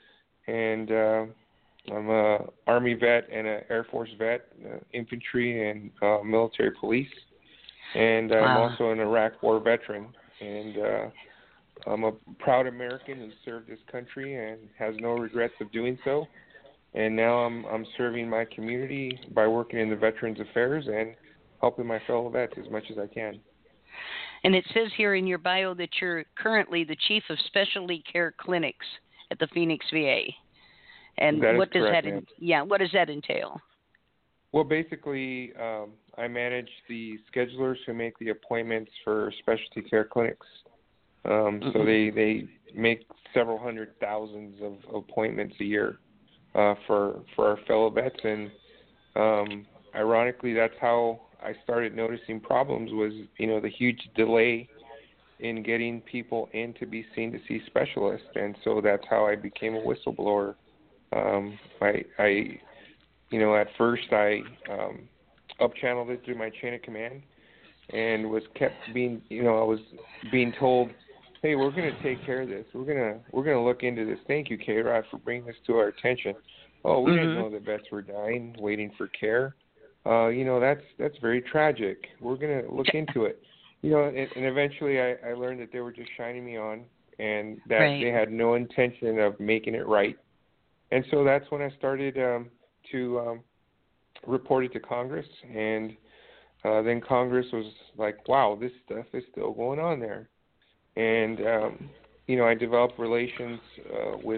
and uh, I'm a Army vet and an Air Force vet, uh, infantry and uh, military police, and I'm Wow. also an Iraq War veteran, and uh, I'm a proud American who served this country and has no regrets of doing so. And now I'm I'm serving my community by working in the Veterans Affairs and helping my fellow vets as much as I can. And it says here in your bio that you're currently the chief of specialty care clinics at the Phoenix V A. And That is what does correct, that en- ma'am. yeah, what does that entail? Well, basically, um, I manage the schedulers who make the appointments for specialty care clinics. Um, Mm-hmm. So they, they make several hundred thousands of appointments a year uh, for for our fellow vets. And um, ironically, that's how I started noticing problems was, you know, the huge delay in getting people in to be seen to see specialists. And so that's how I became a whistleblower. Um, I, I, you know, at first I um, up-channeled it through my chain of command and was kept being, you know, I was being told, hey, we're going to take care of this. We're going to we're going to look into this. Thank you, K-Rod, for bringing this to our attention. Oh, we Mm-hmm. didn't know that vets were dying, waiting for care. Uh, you know, that's that's very tragic. We're going to look into it. You know, and, and eventually I, I learned that they were just shining me on and that Right. they had no intention of making it right. And so that's when I started um, to um, report it to Congress. And uh, then Congress was like, wow, this stuff is still going on there. And, um, you know, I developed relations uh, with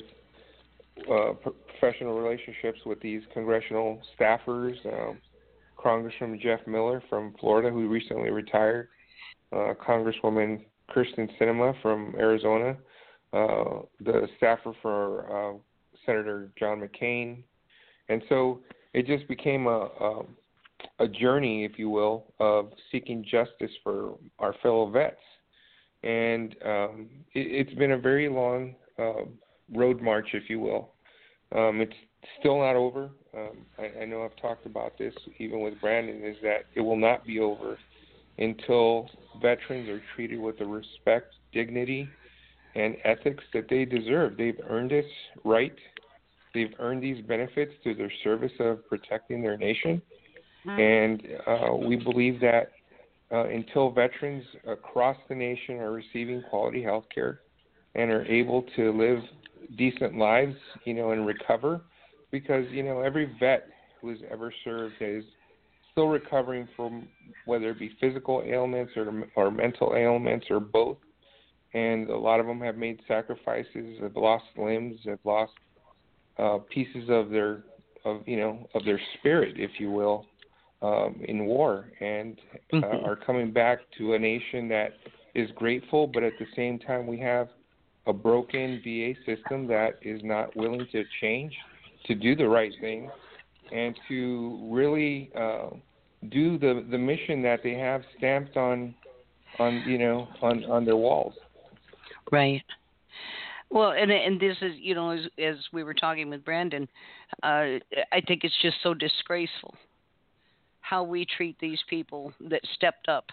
uh, pro- professional relationships with these congressional staffers, um, Congressman Jeff Miller from Florida, who recently retired, uh, Congresswoman Kristen Sinema from Arizona, uh, the staffer for uh, Senator John McCain. And so it just became a, a, a journey, if you will, of seeking justice for our fellow vets. And um, it, it's been a very long uh, road march, if you will. Um, it's still not over. Um, I, I know I've talked about this even with Brandon, is that it will not be over until veterans are treated with the respect, dignity, and ethics that they deserve. They've earned this right. They've earned these benefits through their service of protecting their nation. And uh, we believe that uh, until veterans across the nation are receiving quality health care and are able to live decent lives, you know, and recover, because, you know, every vet who has ever served is still recovering from whether it be physical ailments or, or mental ailments or both. And a lot of them have made sacrifices, have lost limbs, have lost uh, pieces of their, of you know, of their spirit, if you will, um, in war, and uh, Mm-hmm. are coming back to a nation that is grateful, but at the same time we have a broken V A system that is not willing to change, to do the right thing, and to really uh, do the, the mission that they have stamped on, on you know, on, on their walls. Right. Well, and and this is, you know, as, as we were talking with Brandon, uh, I think it's just so disgraceful how we treat these people that stepped up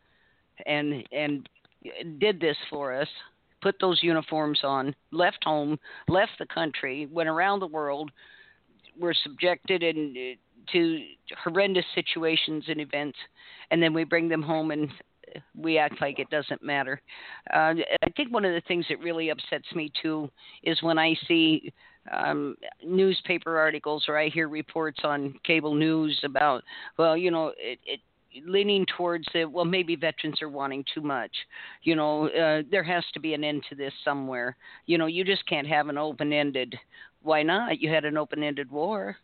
and and did this for us, put those uniforms on, left home, left the country, went around the world, were subjected in, to horrendous situations and events, and then we bring them home and we act like it doesn't matter. Uh, I think one of the things that really upsets me too is when I see um, newspaper articles or I hear reports on cable news about, well, you know, it, it leaning towards it, well, maybe veterans are wanting too much. You know, uh, there has to be an end to this somewhere. You know, you just can't have an open-ended. Why not? You had an open-ended war.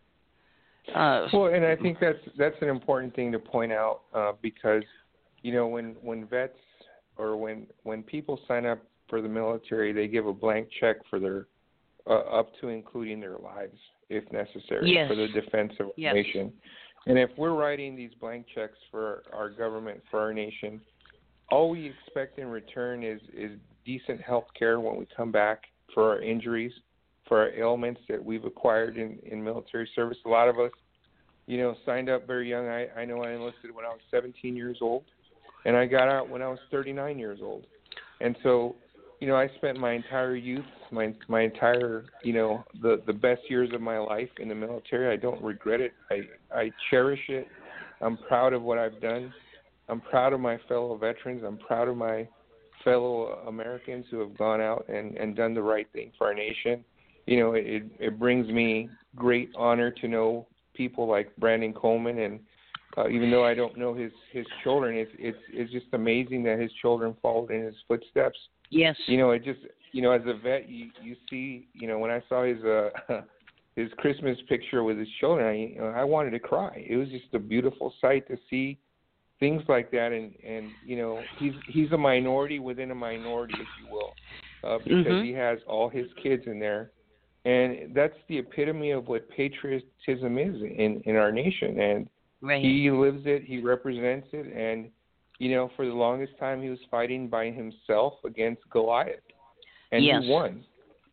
Uh, well, and I think that's that's an important thing to point out uh, because, you know, when, when vets or when when people sign up for the military, they give a blank check for their uh, up to including their lives, if necessary, yes. for the defense of yes. our nation. And if we're writing these blank checks for our government, for our nation, all we expect in return is, is decent health care when we come back for our injuries, for our ailments that we've acquired in, in military service. A lot of us, you know, signed up very young. I, I know I enlisted when I was seventeen years old, and I got out when I was thirty-nine years old. And so, you know, I spent my entire youth, my my entire, you know, the, the best years of my life in the military. I don't regret it. I, I cherish it. I'm proud of what I've done. I'm proud of my fellow veterans. I'm proud of my fellow Americans who have gone out and, and done the right thing for our nation. You know, it, it brings me great honor to know people like Brandon Coleman, and uh, even though I don't know his, his children, it's, it's it's just amazing that his children followed in his footsteps. Yes. You know, it just, you know, as a vet, you, you see, you know, when I saw his uh, his Christmas picture with his children, I, you know, I wanted to cry. It was just a beautiful sight to see things like that, and, and you know, he's he's a minority within a minority, if you will, uh, because mm-hmm. he has all his kids in there. And that's the epitome of what patriotism is in, in our nation. And right. he lives it, he represents it. And, you know, for the longest time he was fighting by himself against Goliath. And yes. he won.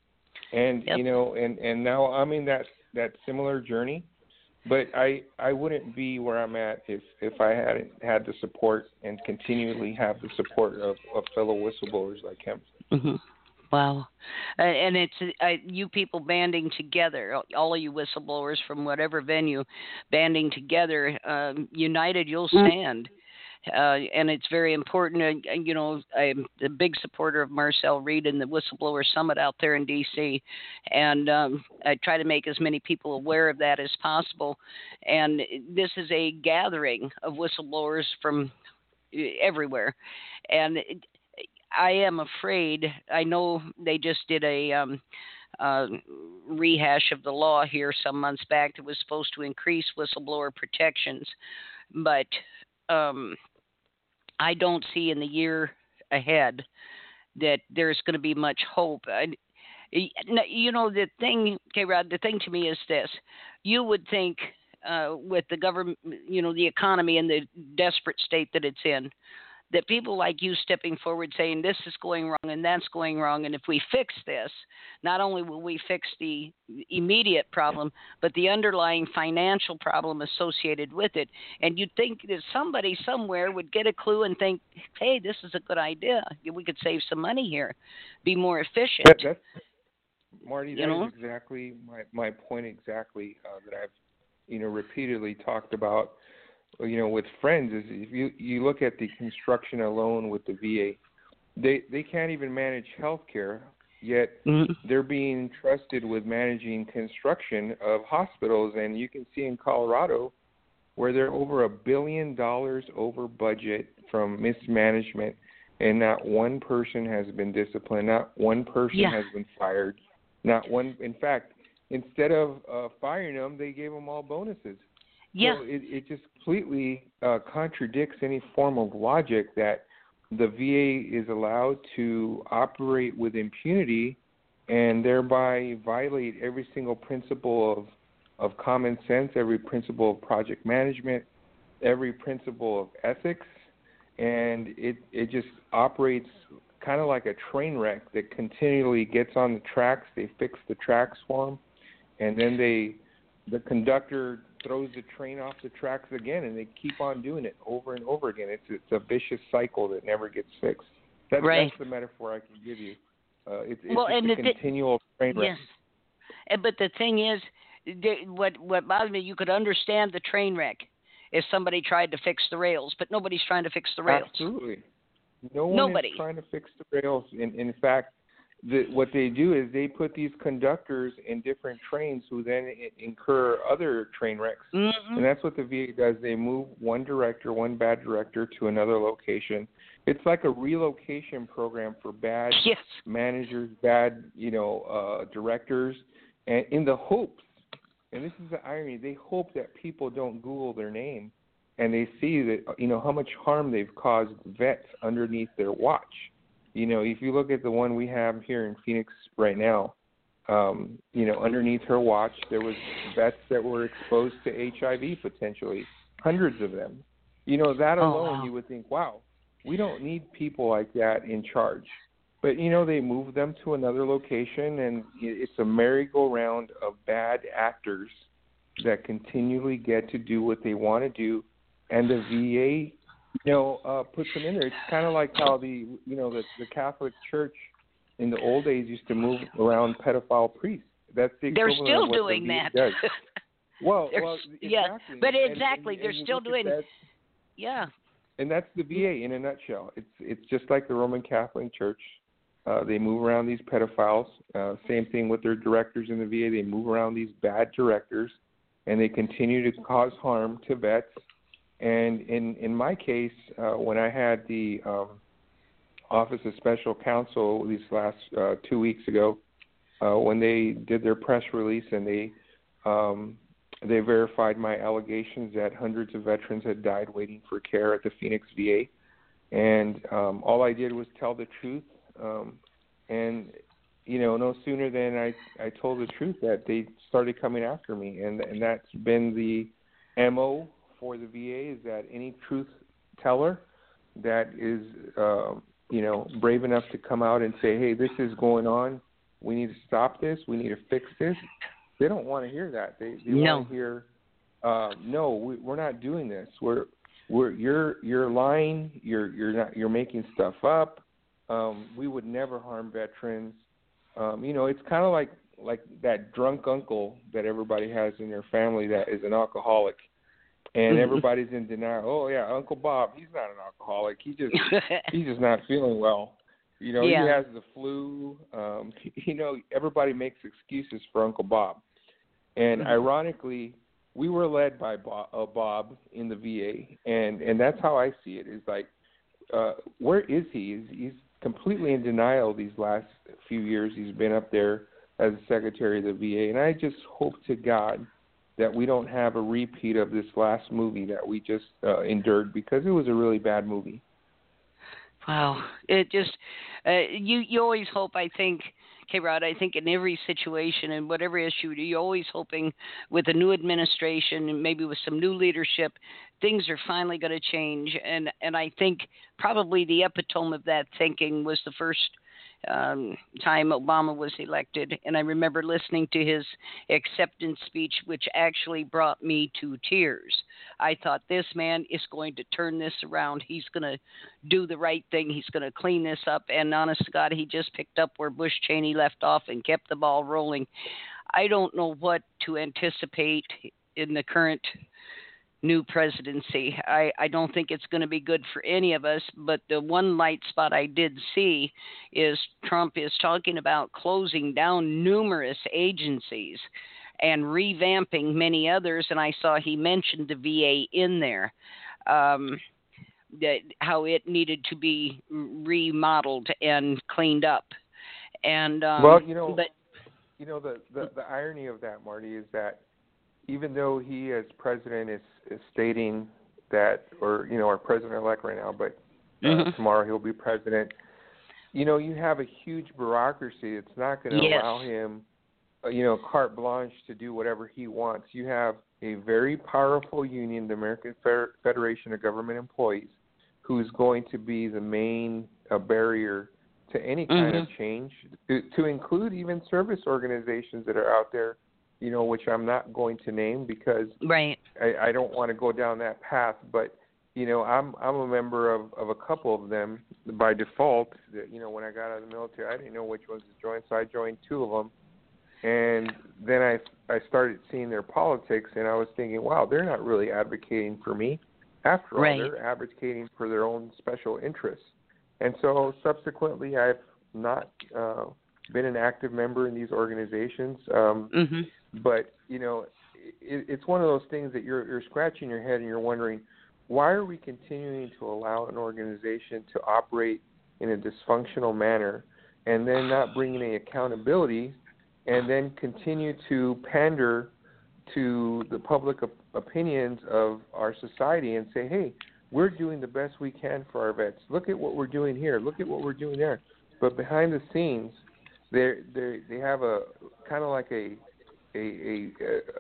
And, yep. you know, and, and now I'm in that, that similar journey. But I, I wouldn't be where I'm at if, if I hadn't had the support and continually have the support of, of fellow whistleblowers like him. Mm-hmm. Wow. Uh, and it's uh, you people banding together, all of you whistleblowers from whatever venue, banding together, um, united you'll stand. Uh, and it's very important. Uh, you know, I'm a big supporter of Marcel Reed and the Whistleblower Summit out there in D C And um, I try to make as many people aware of that as possible. And this is a gathering of whistleblowers from everywhere. And it, I am afraid, I know they just did a um, uh, rehash of the law here some months back that was supposed to increase whistleblower protections, but um, I don't see in the year ahead that there's going to be much hope. I, you know, the thing, K-Rod, the thing to me is this. You would think uh, with the government, you know, the economy and the desperate state that it's in, that people like you stepping forward saying this is going wrong and that's going wrong, and if we fix this, not only will we fix the immediate problem, but the underlying financial problem associated with it. And you'd think that somebody somewhere would get a clue and think, hey, this is a good idea. We could save some money here, be more efficient. That, that's, Marty, that you know? is exactly my, my point exactly uh, that I've, you know, repeatedly talked about. You know, with friends, is if you, you look at the construction alone with the V A, they they can't even manage health care, yet mm-hmm. they're being trusted with managing construction of hospitals. And you can see in Colorado where they're over a billion dollars over budget from mismanagement, and not one person has been disciplined, not one person yeah. has been fired, not one. In fact, instead of uh, firing them, they gave them all bonuses. Yeah. So it, it just completely uh, contradicts any form of logic that the V A is allowed to operate with impunity and thereby violate every single principle of, of common sense, every principle of project management, every principle of ethics, and it, it just operates kind of like a train wreck that continually gets on the tracks. They fix the tracks for them, and then they the conductor throws the train off the tracks again, and they keep on doing it over and over again. It's it's a vicious cycle that never gets fixed. That, right. That's the metaphor I can give you. Uh, it's it's well, just and a the continual train wreck. Yes, but the thing is, what what bothers me, you could understand the train wreck if somebody tried to fix the rails, but nobody's trying to fix the rails. Absolutely. No one Nobody. is trying to fix the rails. In, in fact, the, what they do is they put these conductors in different trains who then incur other train wrecks. Mm-hmm. And that's what the V A does. They move one director, one bad director to another location. It's like a relocation program for bad yes. managers, bad, you know, uh, directors, and in the hopes, and this is the irony, they hope that people don't Google their name and they see that, you know, how much harm they've caused vets underneath their watch. You know, if you look at the one we have here in Phoenix right now, um, you know, underneath her watch, there was vets that were exposed to H I V potentially, hundreds of them. You know, that Oh, alone, wow. you would think, wow, we don't need people like that in charge. But, you know, they move them to another location, and it's a merry-go-round of bad actors that continually get to do what they want to do, and the V A, you know, uh, puts them in there. It's kind of like how the, you know, the, the Catholic Church in the old days used to move around pedophile priests. That's the They're equivalent still of what doing the V A that. does. Well, They're, well, exactly. yeah, but And- exactly, and- they're and you still look at doing. that, Yeah. and that's the V A in a nutshell. It's it's just like the Roman Catholic Church. Uh, they move around these pedophiles. Uh, same thing with their directors in the V A. They move around these bad directors, and they continue to cause harm to vets. And in in my case, uh, when I had the um, Office of Special Counsel these last uh, two weeks ago, uh, when they did their press release and they um, they verified my allegations that hundreds of veterans had died waiting for care at the Phoenix V A, and um, all I did was tell the truth. Um, and you know, no sooner than I I told the truth that they started coming after me, and and that's been the M O for the V A, is that any truth teller that is um, you know, brave enough to come out and say, hey, this is going on, we need to stop this, we need to fix this, they don't want to hear that. They, they No. want to hear, uh, no, we, we're not doing this. We're we're you're you're lying. You're you're not you're making stuff up. Um, we would never harm veterans. Um, you know, it's kind of like like that drunk uncle that everybody has in their family that is an alcoholic, and Mhm. everybody's in denial. Oh yeah, Uncle Bob, he's not an alcoholic. He just he's just not feeling well. You know, Yeah. he has the flu. Um, you know, everybody makes excuses for Uncle Bob. And Mhm. ironically, we were led by Bob, uh, Bob in the V A, and, and that's how I see it. Is like, uh, where is he? He's, he's completely in denial these last few years. He's been up there as Secretary of the V A, and I just hope to God that we don't have a repeat of this last movie that we just uh, endured, because it was a really bad movie. Wow. It just, uh, you, you always hope, I think, K-Rod, I think in every situation and whatever issue, you're always hoping with a new administration and maybe with some new leadership, things are finally going to change. And, and I think probably the epitome of that thinking was the first um, time Obama was elected. And I remember listening to his acceptance speech, which actually brought me to tears. I thought, this man is going to turn this around. He's going to do the right thing. He's going to clean this up. And honest to God, he just picked up where Bush Cheney left off and kept the ball rolling. I don't know what to anticipate in the current new presidency. I, I don't think it's going to be good for any of us, but the one light spot I did see is Trump is talking about closing down numerous agencies and revamping many others, and I saw he mentioned the V A in there, um, that how it needed to be remodeled and cleaned up. And um, well, you know, but, you know the, the, the irony of that, Marty, is that even though he, as president, is, is stating that, or, you know, our president-elect right now, but uh, mm-hmm. tomorrow he'll be president, you know, you have a huge bureaucracy. It's not going to yes. allow him, uh, you know, carte blanche to do whatever he wants. You have a very powerful union, the American Federation of Government Employees, who's going to be the main uh, barrier to any kind mm-hmm. of change, to, to include even service organizations that are out there, you know, which I'm not going to name because right. I, I don't want to go down that path. But, you know, I'm I'm a member of, of a couple of them by default. You know, when I got out of the military, I didn't know which ones to join, so I joined two of them. And then I I started seeing their politics, and I was thinking, wow, they're not really advocating for me. After all, right. they're advocating for their own special interests. And so subsequently, I've not uh, been an active member in these organizations. Um, mm-hmm. But, you know, it, it's one of those things that you're, you're scratching your head and you're wondering, why are we continuing to allow an organization to operate in a dysfunctional manner and then not bring any accountability and then continue to pander to the public op- opinions of our society and say, hey, we're doing the best we can for our vets. Look at what we're doing here. Look at what we're doing there. But behind the scenes, they they they have a kind of like a a, a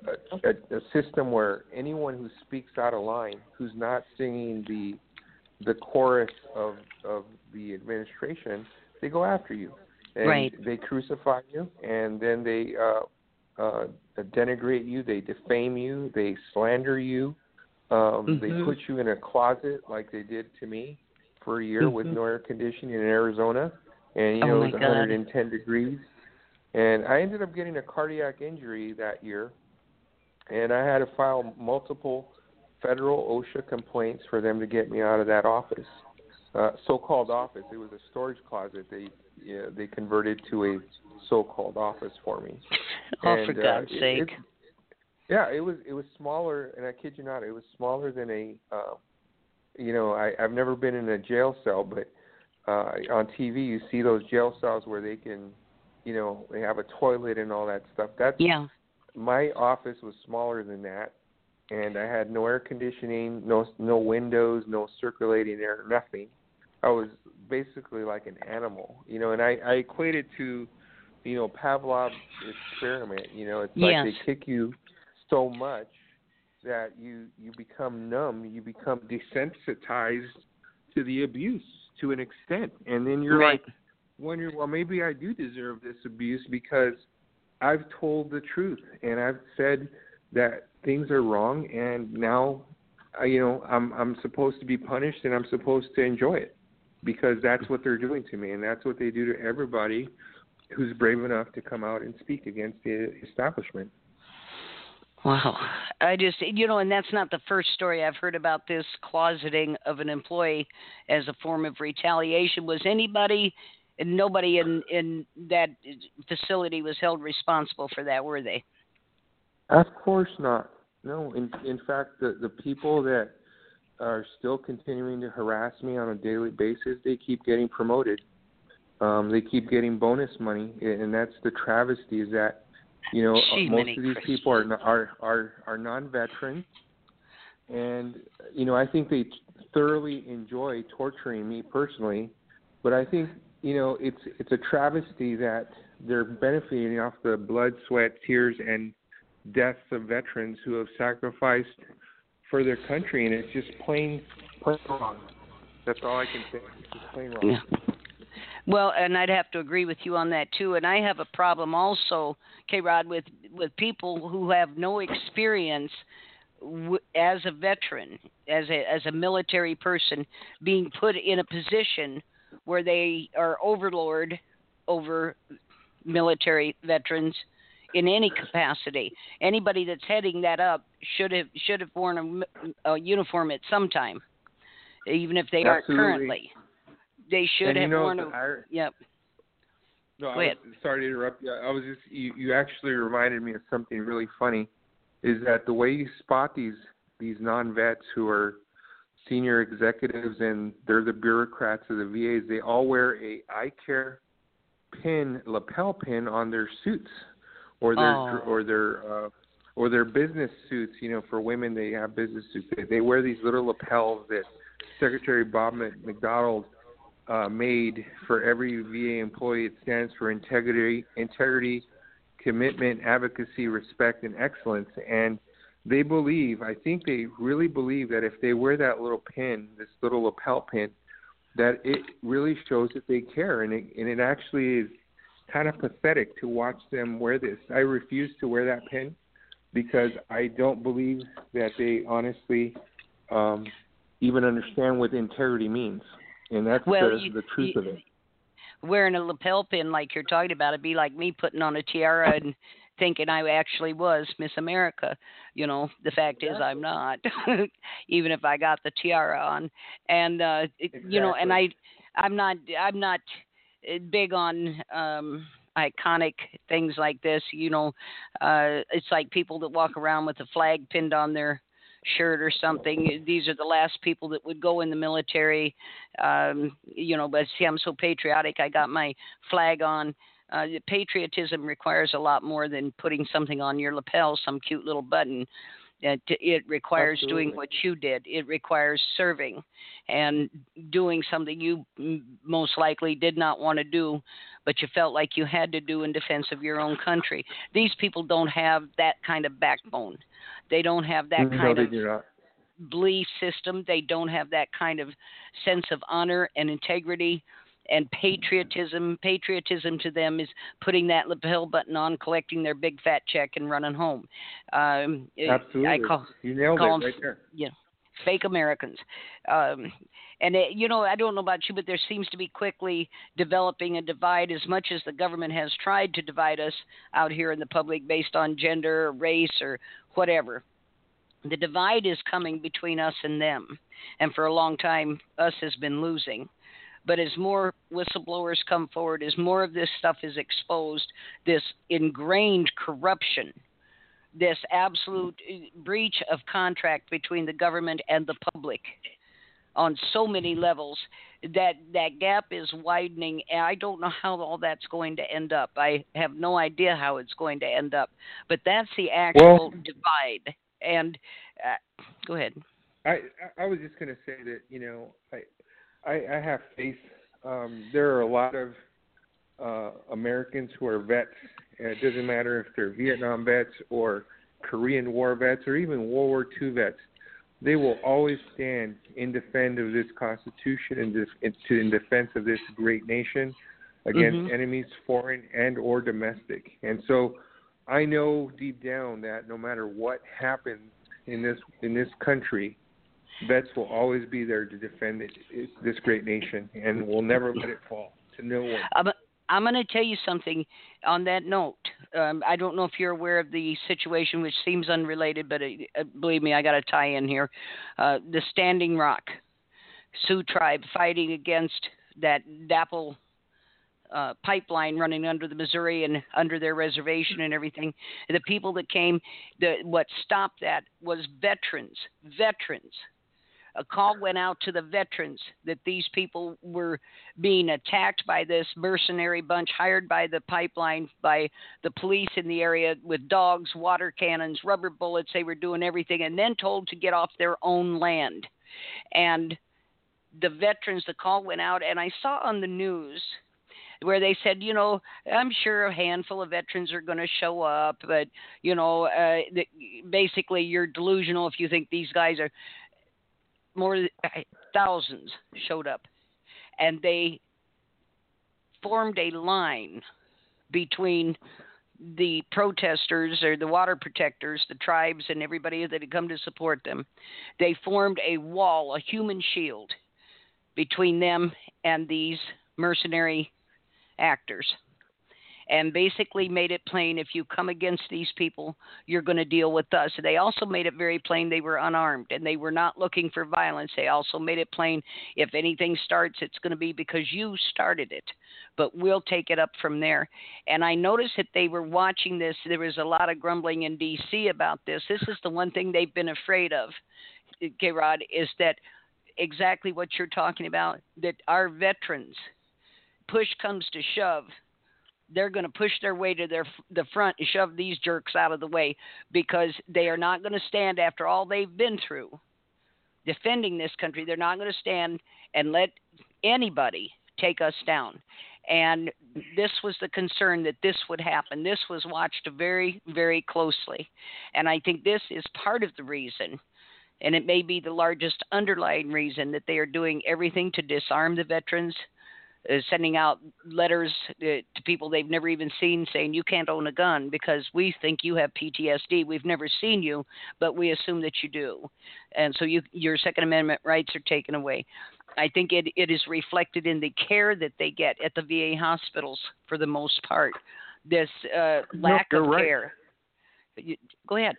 a a system where anyone who speaks out of line, who's not singing the the chorus of of the administration, they go after you. And right. they crucify you, and then they uh, uh, denigrate you, they defame you, they slander you, um, mm-hmm. they put you in a closet like they did to me for a year mm-hmm. with no air conditioning in Arizona, and you oh know my it was God. one hundred ten degrees, and I ended up getting a cardiac injury that year, and I had to file multiple federal OSHA complaints for them to get me out of that office, uh, so-called office. It was a storage closet. They Yeah, they converted to a so-called office for me. Oh, and, for God's uh, sake! It, it, yeah, it was it was smaller, and I kid you not, it was smaller than a. Uh, you know, I, I've never been in a jail cell, but uh, on T V you see those jail cells where they can, you know, they have a toilet and all that stuff. That's yeah. My office was smaller than that, and I had no air conditioning, no no windows, no circulating air, nothing. I was basically like an animal, you know, and I, I equate it to, you know, Pavlov's experiment. You know, it's like yes. they kick you so much that you, you become numb, you become desensitized to the abuse to an extent. And then you're right. like wondering, well, maybe I do deserve this abuse because I've told the truth and I've said that things are wrong, and now, you know, I'm I'm supposed to be punished and I'm supposed to enjoy it. Because that's what they're doing to me, and that's what they do to everybody who's brave enough to come out and speak against the establishment. Wow. I just, you know, and that's not the first story I've heard about this closeting of an employee as a form of retaliation. Was anybody, and nobody in, in that facility was held responsible for that, were they? Of course not. No. In, in fact, the, the people that are still continuing to harass me on a daily basis, they keep getting promoted. Um, they keep getting bonus money, and that's the travesty is that, you know, Gee, most of these Christ. people are, are are are non-veterans, and, you know, I think they thoroughly enjoy torturing me personally, but I think, you know, it's it's a travesty that they're benefiting off the blood, sweat, tears, and deaths of veterans who have sacrificed for their country, and it's just plain, plain wrong. That's all I can say. It's just plain wrong. Yeah. Well, and I'd have to agree with you on that too. And I have a problem also, K-Rod, with with people who have no experience w- as a veteran, as a as a military person, being put in a position where they are overlord over military veterans in any capacity. Anybody that's heading that up should have should have worn a, a uniform at some time, even if they Absolutely. aren't currently. They should and have you know, worn a. I, Yep. No, Go I ahead. was, sorry to interrupt you. I was just you, you. actually reminded me of something really funny. Is that the way you spot these these non-vets who are senior executives and they're the bureaucrats of the V As? They all wear a eye care pin, lapel pin on their suits. Or their Oh. or their uh, or their business suits. You know, for women they have business suits. They, they wear these little lapels that Secretary Bob McDonald uh, made for every V A employee. It stands for integrity, integrity, commitment, advocacy, respect, and excellence. And they believe, I think they really believe that if they wear that little pin, this little lapel pin, that it really shows that they care, and it and it actually is kind of pathetic to watch them wear this. I refuse to wear that pin because I don't believe that they honestly um, even understand what integrity means, and that's Well, the, you, the truth you, of it. wearing a lapel pin like you're talking about. It'd be like me putting on a tiara and thinking I actually was Miss America. You know, the fact Exactly. is I'm not, even if I got the tiara on. And uh, it, Exactly. you know, and I, I'm not, I'm not big on um, iconic things like this. You know, uh, it's like people that walk around with a flag pinned on their shirt or something. These are the last people that would go in the military. Um, you know, but see, I'm so patriotic. I got my flag on. Uh, patriotism requires a lot more than putting something on your lapel, some cute little button. It, it requires Absolutely. doing what you did. It requires serving and doing something you most likely did not want to do, but you felt like you had to do in defense of your own country. These people don't have that kind of backbone. They don't have that no, kind they of do not. belief system. They don't have that kind of sense of honor and integrity and patriotism. Patriotism to them is putting that lapel button on, collecting their big fat check, and running home. Um, Absolutely. I call, you nailed call it them, right there. Yeah, fake Americans. Um, and, it, you know, I don't know about you, but there seems to be quickly developing a divide as much as the government has tried to divide us out here in the public based on gender or race or whatever. The divide is coming between us and them. And for a long time, us has been losing. But as more whistleblowers come forward, as more of this stuff is exposed, this ingrained corruption, this absolute breach of contract between the government and the public on so many levels, that that gap is widening. And I don't know how all that's going to end up. I have no idea how it's going to end up. But that's the actual Well, divide. And uh, go ahead. I I was just going to say that, you know, I I, I have faith. Um, there are a lot of uh, Americans who are vets. And it doesn't matter if they're Vietnam vets or Korean War vets or even World War Two vets. They will always stand in defense of this Constitution and this, in defense of this great nation against Mm-hmm. enemies, foreign and or domestic. And so I know deep down that no matter what happens in this in this country, vets will always be there to defend it, it, this great nation, and will never let it fall to no one. I'm, I'm going to tell you something on that note. Um, I don't know if you're aware of the situation, which seems unrelated, but it, uh, believe me, I got a tie in here. Uh, the Standing Rock Sioux tribe fighting against that DAPL uh, pipeline running under the Missouri and under their reservation and everything. The people that came, the, what stopped that was veterans, veterans. A call went out to the veterans that these people were being attacked by this mercenary bunch hired by the pipeline, by the police in the area with dogs, water cannons, rubber bullets. They were doing everything and then told to get off their own land. And the veterans, the call went out, and I saw on the news where they said, you know, I'm sure a handful of veterans are going to show up, but, you know, uh, the, basically you're delusional if you think these guys are. More than thousands showed up, and they formed a line between the protesters or the water protectors, the tribes, and everybody that had come to support them. They formed a wall, a human shield, between them and these mercenary actors, and basically made it plain, if you come against these people, you're going to deal with us. They also made it very plain they were unarmed, and they were not looking for violence. They also made it plain, if anything starts, it's going to be because you started it, but we'll take it up from there. And I noticed that they were watching this. There was a lot of grumbling in D C about this. This is the one thing they've been afraid of, K-Rod, is that exactly what you're talking about, that our veterans, push comes to shove, they're going to push their way to their the front and shove these jerks out of the way, because they are not going to stand after all they've been through defending this country. They're not going to stand and let anybody take us down. And this was the concern, that this would happen. This was watched very, very closely. And I think this is part of the reason, and it may be the largest underlying reason, that they are doing everything to disarm the veterans, Uh, sending out letters uh, to people they've never even seen saying you can't own a gun because we think you have P T S D. We've never seen you, but we assume that you do. And so you, your Second Amendment rights are taken away. I think it, it is reflected in the care that they get at the V A hospitals for the most part. This uh, lack no, of right. care. You, go ahead.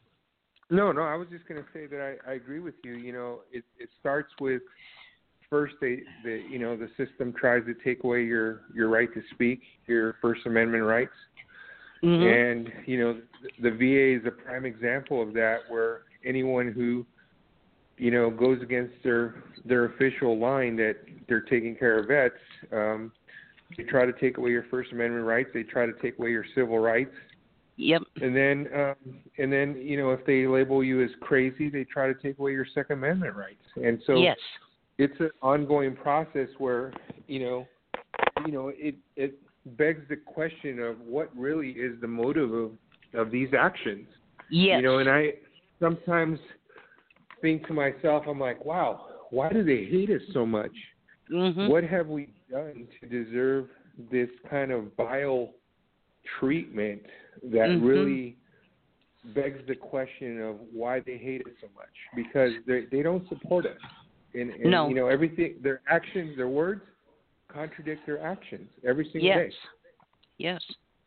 No, no, I was just going to say that I, I agree with you. You know, it, it starts with first, they, the you know, the system tries to take away your, your right to speak, your First Amendment rights. Mm-hmm. And, you know, the, the V A is a prime example of that, where anyone who, you know, goes against their their official line that they're taking care of vets, um, they try to take away your First Amendment rights. They try to take away your civil rights. Yep. And then, um, and then, you know, if they label you as crazy, they try to take away your Second Amendment rights. And so, yes, it's an ongoing process where, you know, you know, it it begs the question of what really is the motive of, of these actions. Yes. You know, and I sometimes think to myself, I'm like, wow, why do they hate us so much? Mm-hmm. What have we done to deserve this kind of vile treatment that mm-hmm. really begs the question of why they hate us so much? Because they they don't support us. And, and no. you know, everything, their actions, their words contradict their actions every single yes. day. Yes.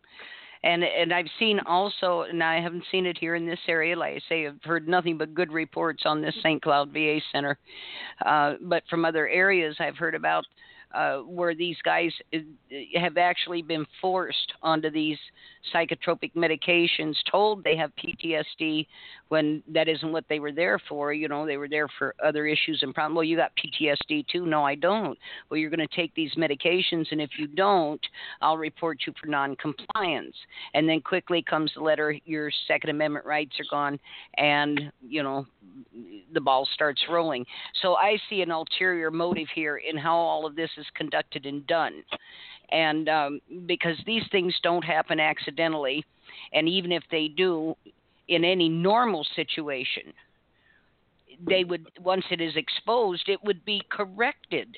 And and I've seen also, and I haven't seen it here in this area, like I say, I've heard nothing but good reports on this Saint Cloud V A Center. Uh, but from other areas I've heard about uh, where these guys have actually been forced onto these psychotropic medications, told they have P T S D when that isn't what they were there for. You know, they were there for other issues and problems. Well, you got P T S D too. No, I don't. Well, you're going to take these medications, and if you don't, I'll report you for non-compliance. And then quickly comes the letter, your Second Amendment rights are gone, and, you know, the ball starts rolling. So I see an ulterior motive here in how all of this is conducted and done. And um, because these things don't happen accidentally, and even if they do, in any normal situation, they would, once it is exposed, it would be corrected.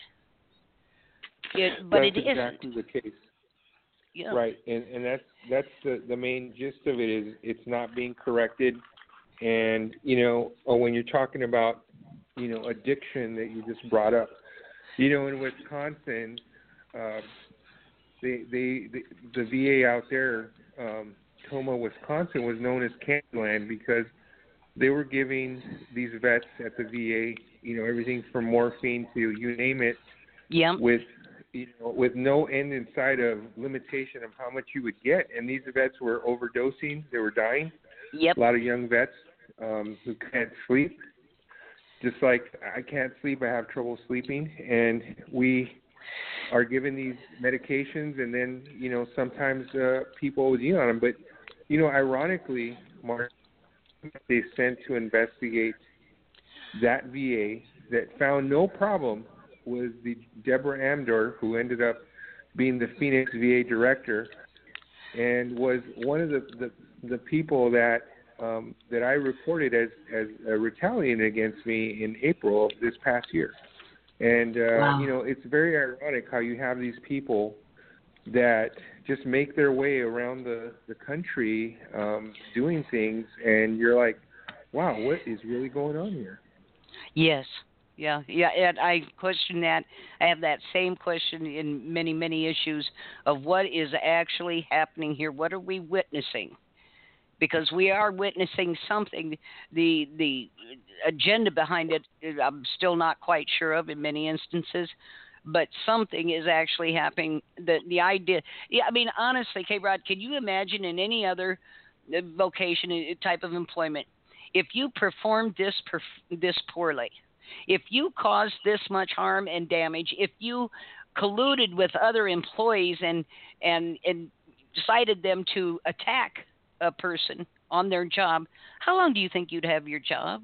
It, but that's it exactly isn't. the case. Yeah. Right, and and that's that's the the main gist of it is it's not being corrected, and you know, or when you're talking about, you know, addiction that you just brought up, you know, in Wisconsin, uh, they, they the the V A out there, um, Toma, Wisconsin, was known as Candyland because they were giving these vets at the V A, you know, everything from morphine to you name it, yeah, with you know, with no end in sight of limitation of how much you would get. And these vets were overdosing. They were dying. Yep. A lot of young vets um, who can't sleep. Just like I can't sleep, I have trouble sleeping. And we are given these medications, and then, you know, sometimes uh, people O D on them. But, you know, ironically, Mark, they sent to investigate that V A that found no problem was the Deborah Amdor, who ended up being the Phoenix V A director, and was one of the, the, the people that um, that I reported as, as uh, retaliating against me in April of this past year. And, uh, wow. you know, it's very ironic how you have these people that just make their way around the, the country um, doing things, and you're like, wow, what is really going on here? Yes. Yeah, yeah, and I question that. I have that same question in many, many issues of what is actually happening here. What are we witnessing? Because we are witnessing something. The the agenda behind it, I'm still not quite sure of in many instances, but something is actually happening. The the idea, yeah, I mean, honestly, K-Rod, can you imagine in any other vocation, type of employment, if you performed this perf- this poorly? If you caused this much harm and damage, if you colluded with other employees and and and decided them to attack a person on their job, how long do you think you'd have your job?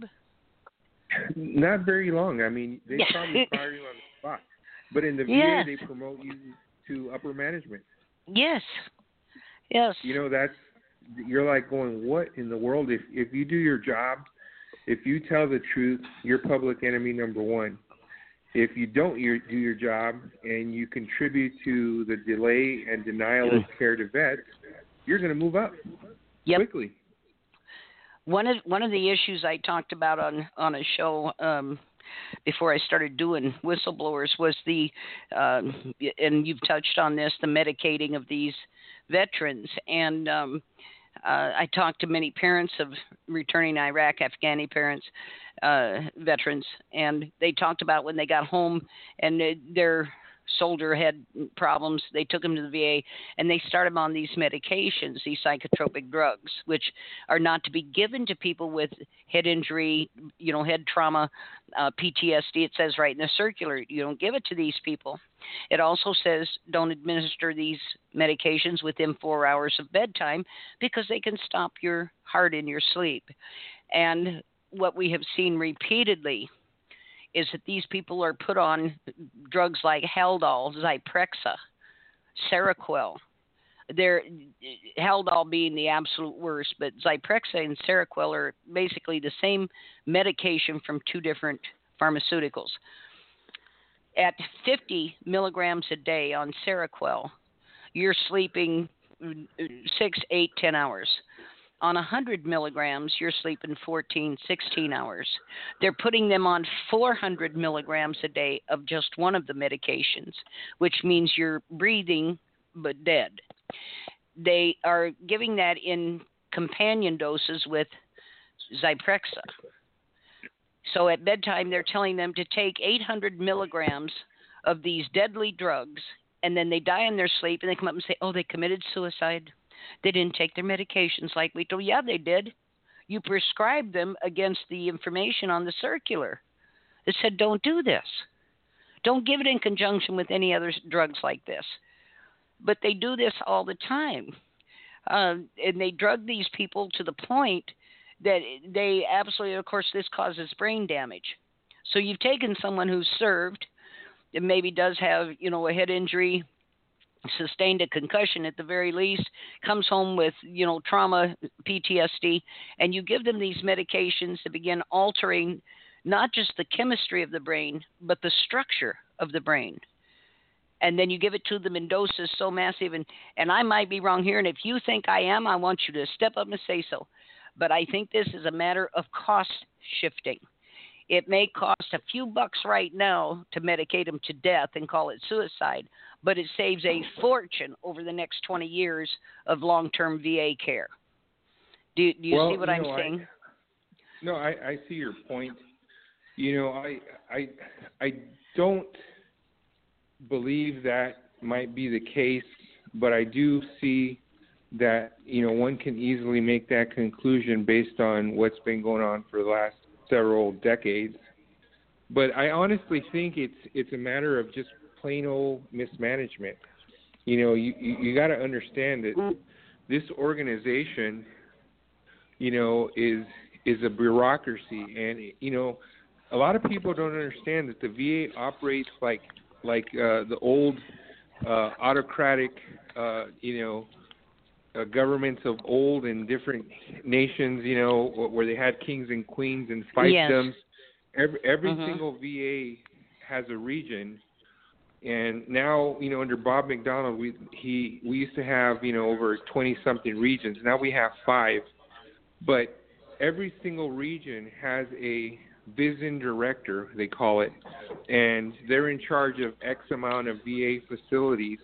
Not very long. I mean, they probably fire you on the spot. But in the V A, yes. they promote you to upper management. Yes. Yes. You know, that's, you're like going, what in the world? If if you do your job, if you tell the truth, you're public enemy number one. If you don't you do your job and you contribute to the delay and denial of care to vets, you're going to move up yep. quickly. One of one of the issues I talked about on, on a show um, before I started doing whistleblowers was the, uh, and you've touched on this, the medicating of these veterans. And um, uh, I talked to many parents of returning Iraq, Afghani parents, uh, veterans, and they talked about when they got home and their soldier had problems, they took him to the V A and they started him on these medications, these psychotropic drugs, which are not to be given to people with head injury, you know, head trauma, uh, P T S D. It says right in the circular, you don't give it to these people. It also says don't administer these medications within four hours of bedtime because they can stop your heart in your sleep. And what we have seen repeatedly is that these people are put on drugs like Haldol, Zyprexa, Seroquel. They're, Haldol being the absolute worst, but Zyprexa and Seroquel are basically the same medication from two different pharmaceuticals. At fifty milligrams a day on Seroquel, you're sleeping six, eight, ten hours. On one hundred milligrams, you're sleeping fourteen, sixteen hours. They're putting them on four hundred milligrams a day of just one of the medications, which means you're breathing but dead. They are giving that in companion doses with Zyprexa. So at bedtime, they're telling them to take eight hundred milligrams of these deadly drugs, and then they die in their sleep, and they come up and say, oh, they committed suicide. They didn't take their medications like we told. Yeah, they did. You prescribed them against the information on the circular. It said, don't do this. Don't give it in conjunction with any other drugs like this. But they do this all the time. Uh, and they drug these people to the point that they absolutely, of course, this causes brain damage. So you've taken someone who's served and maybe does have, you know, a head injury, sustained a concussion at the very least, comes home with, you know, trauma, P T S D, and you give them these medications that begin altering not just the chemistry of the brain, but the structure of the brain. And then you give it to them in doses so massive, and, and I might be wrong here, and if you think I am, I want you to step up and say so. But I think this is a matter of cost shifting. It may cost a few bucks right now to medicate them to death and call it suicide, but it saves a fortune over the next twenty years of long-term V A care. Do, do you well, see what you I'm know, saying? I, no, I, I see your point. You know, I, I, I don't believe that might be the case, but I do see that, you know, one can easily make that conclusion based on what's been going on for the last several decades. But I honestly think it's it's a matter of just plain old mismanagement. You know, you you, you got to understand that this organization, you know, is is a bureaucracy, and you know, a lot of people don't understand that the V A operates like like uh, the old uh, autocratic, uh, you know, uh, governments of old in different nations, you know, where they had kings and queens and fiefdoms. Yes. Every every mm-hmm. single V A has a region, and now, you know, under Bob McDonnell, we he we used to have, you know, over twenty something regions. Now we have five, but every single region has a vision director, they call it, and they're in charge of X amount of V A facilities.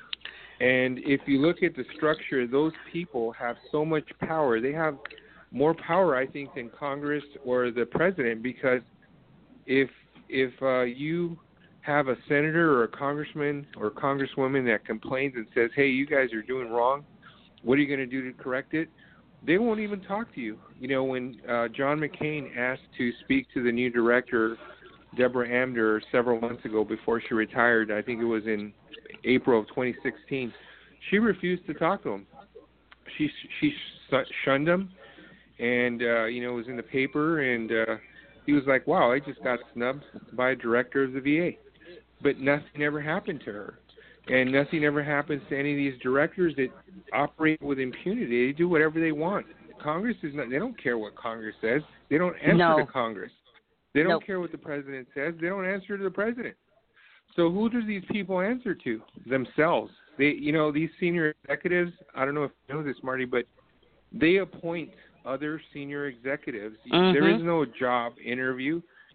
And if you look at the structure, those people have so much power. They have more power, I think, than Congress or the president, because if if uh, you have a senator or a congressman or a congresswoman that complains and says, hey, you guys are doing wrong, what are you going to do to correct it? They won't even talk to you. You know, when uh, John McCain asked to speak to the new director, Deborah Amder, several months ago before she retired, I think it was in April of twenty sixteen, she refused to talk to him. She she shunned him, and, uh, you know, it was in the paper, and uh, he was like, wow, I just got snubbed by a director of the V A. But nothing ever happened to her. And nothing ever happens to any of these directors that operate with impunity. They do whatever they want. Congress is not, they don't care what Congress says. They don't answer no. to Congress. They don't nope. care what the president says. They don't answer to the president. So who do these people answer to? Themselves. They, you know, these senior executives, I don't know if you know this, Marty, but they appoint other senior executives. Mm-hmm. There is no job interview.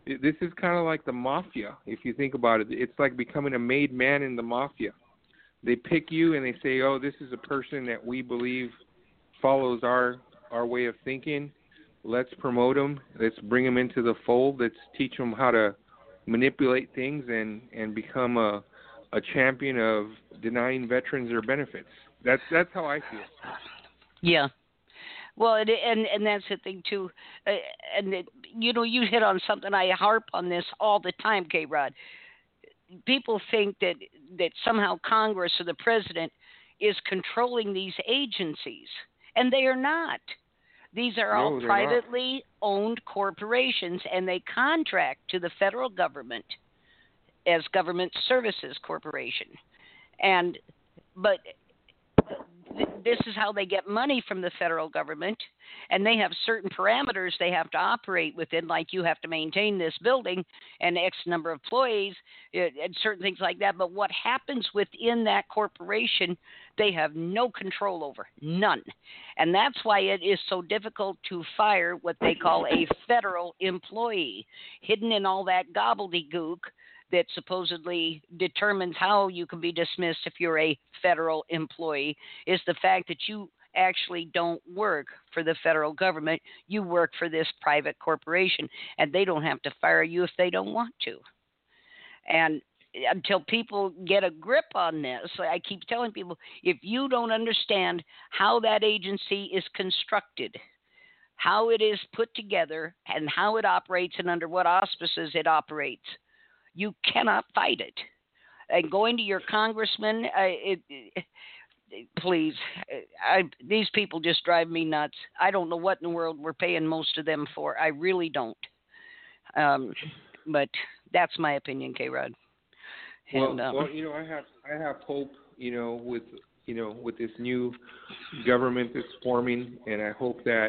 this is kind of like the mafia, if you think about it. It's like becoming a made man in the mafia. They pick you and they say, oh, this is a person that we believe follows our our way of thinking. Let's promote them. Let's bring them into the fold. Let's teach them how to manipulate things and, and become a a champion of denying veterans their benefits. That's that's how I feel. Yeah. Well, it, and and that's the thing too, uh, and it, you know, you hit on something. I harp on this all the time, K-Rod. People think that that somehow Congress or the president is controlling these agencies, and they are not. These are No, all they're privately not. owned corporations, and they contract to the federal government as government services corporation, and but. This is how they get money from the federal government, and they have certain parameters they have to operate within, like you have to maintain this building and X number of employees and certain things like that. But what happens within that corporation, they have no control over, none. And that's why it is so difficult to fire what they call a federal employee, hidden in all that gobbledygook that supposedly determines how you can be dismissed if you're a federal employee, is the fact that you actually don't work for the federal government. You work for this private corporation, and they don't have to fire you if they don't want to. And until people get a grip on this, I keep telling people, if you don't understand how that agency is constructed, how it is put together, and how it operates and under what auspices it operates, you cannot fight it. And going to your congressman, uh, it, it, please, I, these people just drive me nuts. I don't know what in the world we're paying most of them for. I really don't. Um, but that's my opinion, K-Rod. Well, um, well, you know, I have I have hope, you know, with you know with this new government that's forming, and I hope that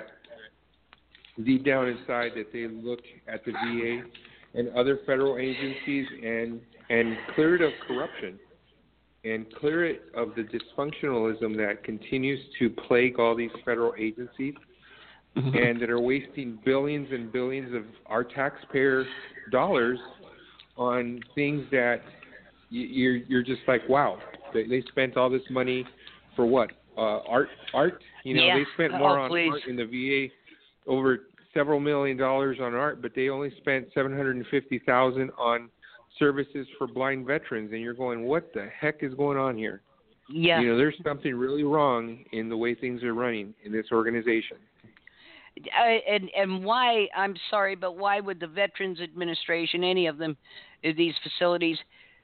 deep down inside that they look at the V A and other federal agencies and and clear it of corruption and clear it of the dysfunctionalism that continues to plague all these federal agencies mm-hmm. and that are wasting billions and billions of our taxpayer dollars on things that you're you're just like, wow, they, they spent all this money for what? Uh, art, art. You know, yeah. they spent more oh, on please. art in the V A, over several million dollars on art, but they only spent seven hundred fifty thousand on services for blind veterans. And you're going, what the heck is going on here? Yeah. You know, there's something really wrong in the way things are running in this organization. I, and and why? I'm sorry, but why would the Veterans Administration, any of them, these facilities,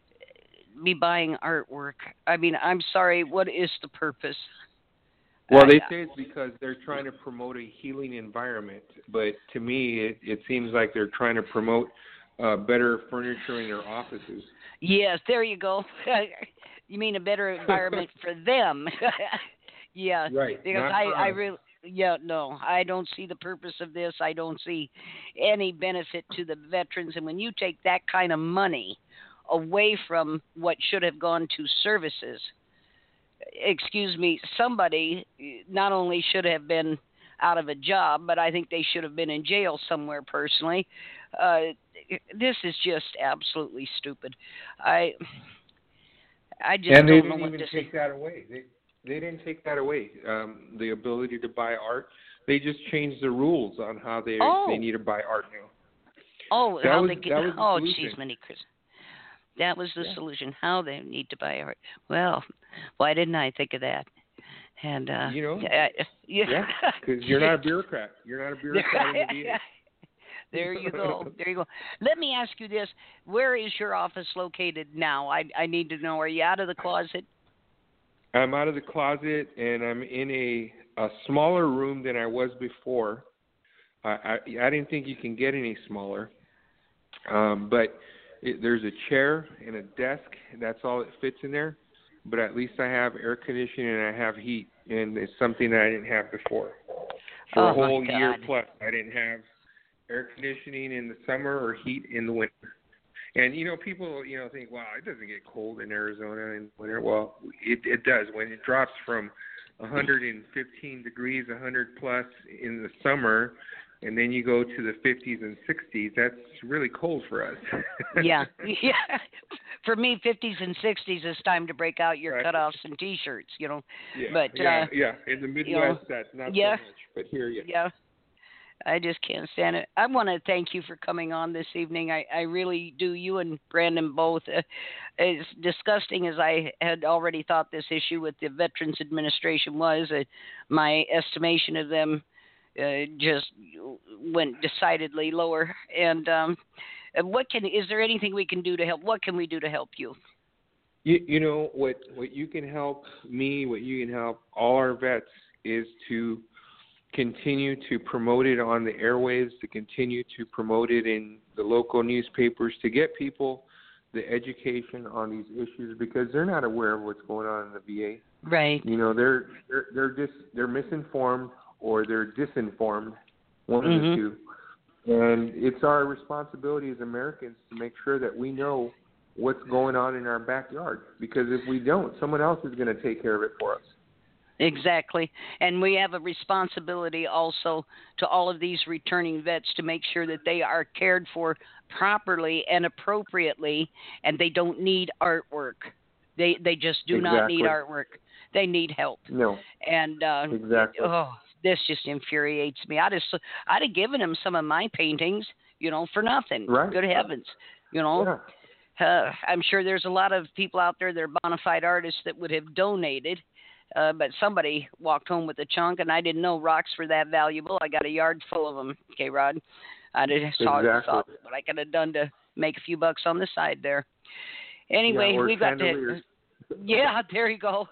be buying artwork? I mean, I'm sorry. What is the purpose? Well, they say it's because they're trying to promote a healing environment, but to me, it, it seems like they're trying to promote uh, better furniture in their offices. Yes, there you go. You mean a better environment for them? Yeah, right. Because I, I really, yeah, no, I don't see the purpose of this. I don't see any benefit to the veterans. And when you take that kind of money away from what should have gone to services, excuse me, somebody not only should have been out of a job, but I think they should have been in jail somewhere personally. Uh, this is just absolutely stupid. I I just and they don't know didn't what even to take say. that away. They they didn't take that away. Um, the ability to buy art. They just changed the rules on how they Oh. they need to buy art now. Oh, that how was, they get, that was the oh, solution. jeez, many Chris. That was the Yeah. solution. How they need to buy art. Well, why didn't I think of that? And uh, You know, yeah, yeah, because you're not a bureaucrat. You're not a bureaucrat in the V A. There you go. There you go. Let me ask you this: where is your office located now? I I need to know. Are you out of the closet? I'm out of the closet, and I'm in a, a smaller room than I was before. I, I, I didn't think you can get any smaller, um, but it, there's a chair and a desk, and that's all that fits in there. But at least I have air conditioning and I have heat, and it's something that I didn't have before. For Oh, a whole my year God. plus, I didn't have air conditioning in the summer or heat in the winter. And, you know, people, you know, think, wow, it doesn't get cold in Arizona in winter. Well, it, it does. When it drops from one hundred fifteen degrees, one hundred plus in the summer, and then you go to the fifties and sixties, that's really cold for us. yeah, yeah. For me, fifties and sixties is time to break out your right. cutoffs and T-shirts, you know. Yeah, but yeah, uh, yeah. In the Midwest, you know, that's not yeah, so much, but here, yeah. Yeah. I just can't stand it. I want to thank you for coming on this evening. I, I really do. You and Brandon both. Uh, as disgusting as I had already thought this issue with the Veterans Administration was, uh, my estimation of them uh, just went decidedly lower. And um, what can is there anything we can do to help? What can we do to help you? You, you know what? What you can help me, what you can help all our vets is to continue to promote it on the airwaves, to continue to promote it in the local newspapers, to get people the education on these issues, because they're not aware of what's going on in the V A. Right. You know, they're they're they're just they're misinformed or they're disinformed, one mm-hmm. of the two. And it's our responsibility as Americans to make sure that we know what's going on in our backyard, because if we don't, someone else is going to take care of it for us. Exactly. And we have a responsibility also to all of these returning vets to make sure that they are cared for properly and appropriately, and they don't need artwork. They they just do exactly. not need artwork. They need help. No. And uh, exactly. oh, this just infuriates me. I just I'd have given him some of my paintings, you know, for nothing. Right. Good heavens, you know. Yeah. Uh, I'm sure there's a lot of people out there that are bona fide artists that would have donated. Uh, but somebody walked home with a chunk, and I didn't know rocks were that valuable. I got a yard full of them, K-Rod. I just saw exactly. thought what I could have done to make a few bucks on the side there. Anyway, yeah, we've got to. Yeah, there you go.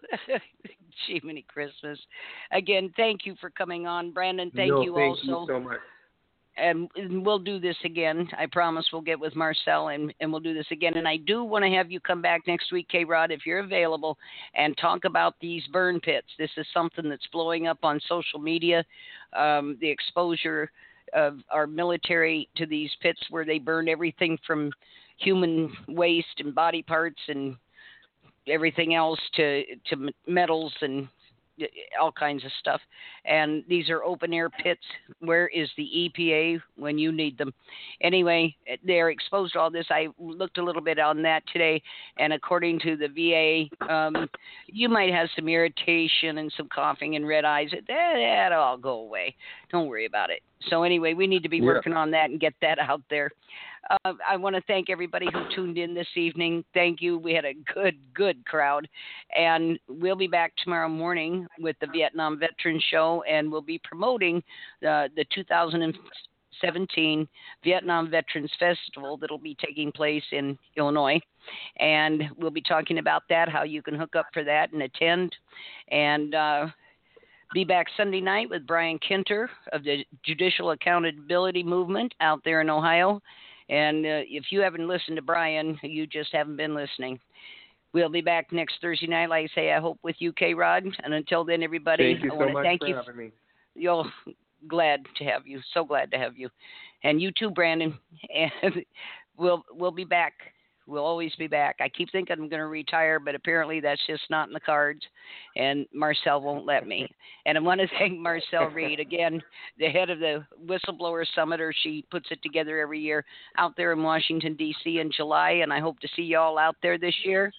Jiminy Christmas. Again, thank you for coming on, Brandon. Thank no, you thank also. you so much. And we'll do this again. I promise we'll get with Marcel and, and we'll do this again. And I do want to have you come back next week, K-Rod, if you're available, and talk about these burn pits. This is something that's blowing up on social media, um, the exposure of our military to these pits where they burn everything from human waste and body parts and everything else to, to metals and all kinds of stuff. And these are open air pits. Where is the E P A when you need them? Anyway, they're exposed to all this. I looked a little bit on that today, and according to the V A, um, you might have some irritation and some coughing and red eyes. That, that'll all go away. Don't worry about it. So anyway, we need to be yeah. working on that and get that out there. Uh, I want to thank everybody who tuned in this evening. Thank you. We had a good, good crowd. And we'll be back tomorrow morning with the Vietnam Veterans Show, and we'll be promoting uh, the two thousand seventeen Vietnam Veterans Festival that'll be taking place in Illinois. And we'll be talking about that, how you can hook up for that and attend. And uh, be back Sunday night with Brian Kinter of the Judicial Accountability Movement out there in Ohio. And uh, if you haven't listened to Brian, you just haven't been listening. We'll be back next Thursday night, like I say, I hope with you, K-Rod. And until then, everybody, thank you I so want to much thank for you. having me. You're glad to have you. So glad to have you. And you too, Brandon. And we'll we'll be back. We'll always be back. I keep thinking I'm going to retire, but apparently that's just not in the cards, and Marcel won't let me. And I want to thank Marcel Reed, again, the head of the Whistleblower Summit, or she puts it together every year out there in Washington, D C in July, and I hope to see you all out there this year.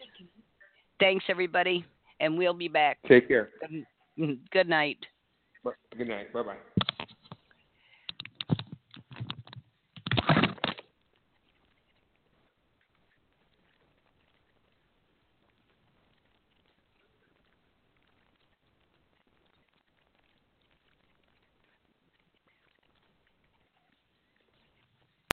Thanks, everybody, and we'll be back. Take care. Good, good night. Good night. Bye-bye.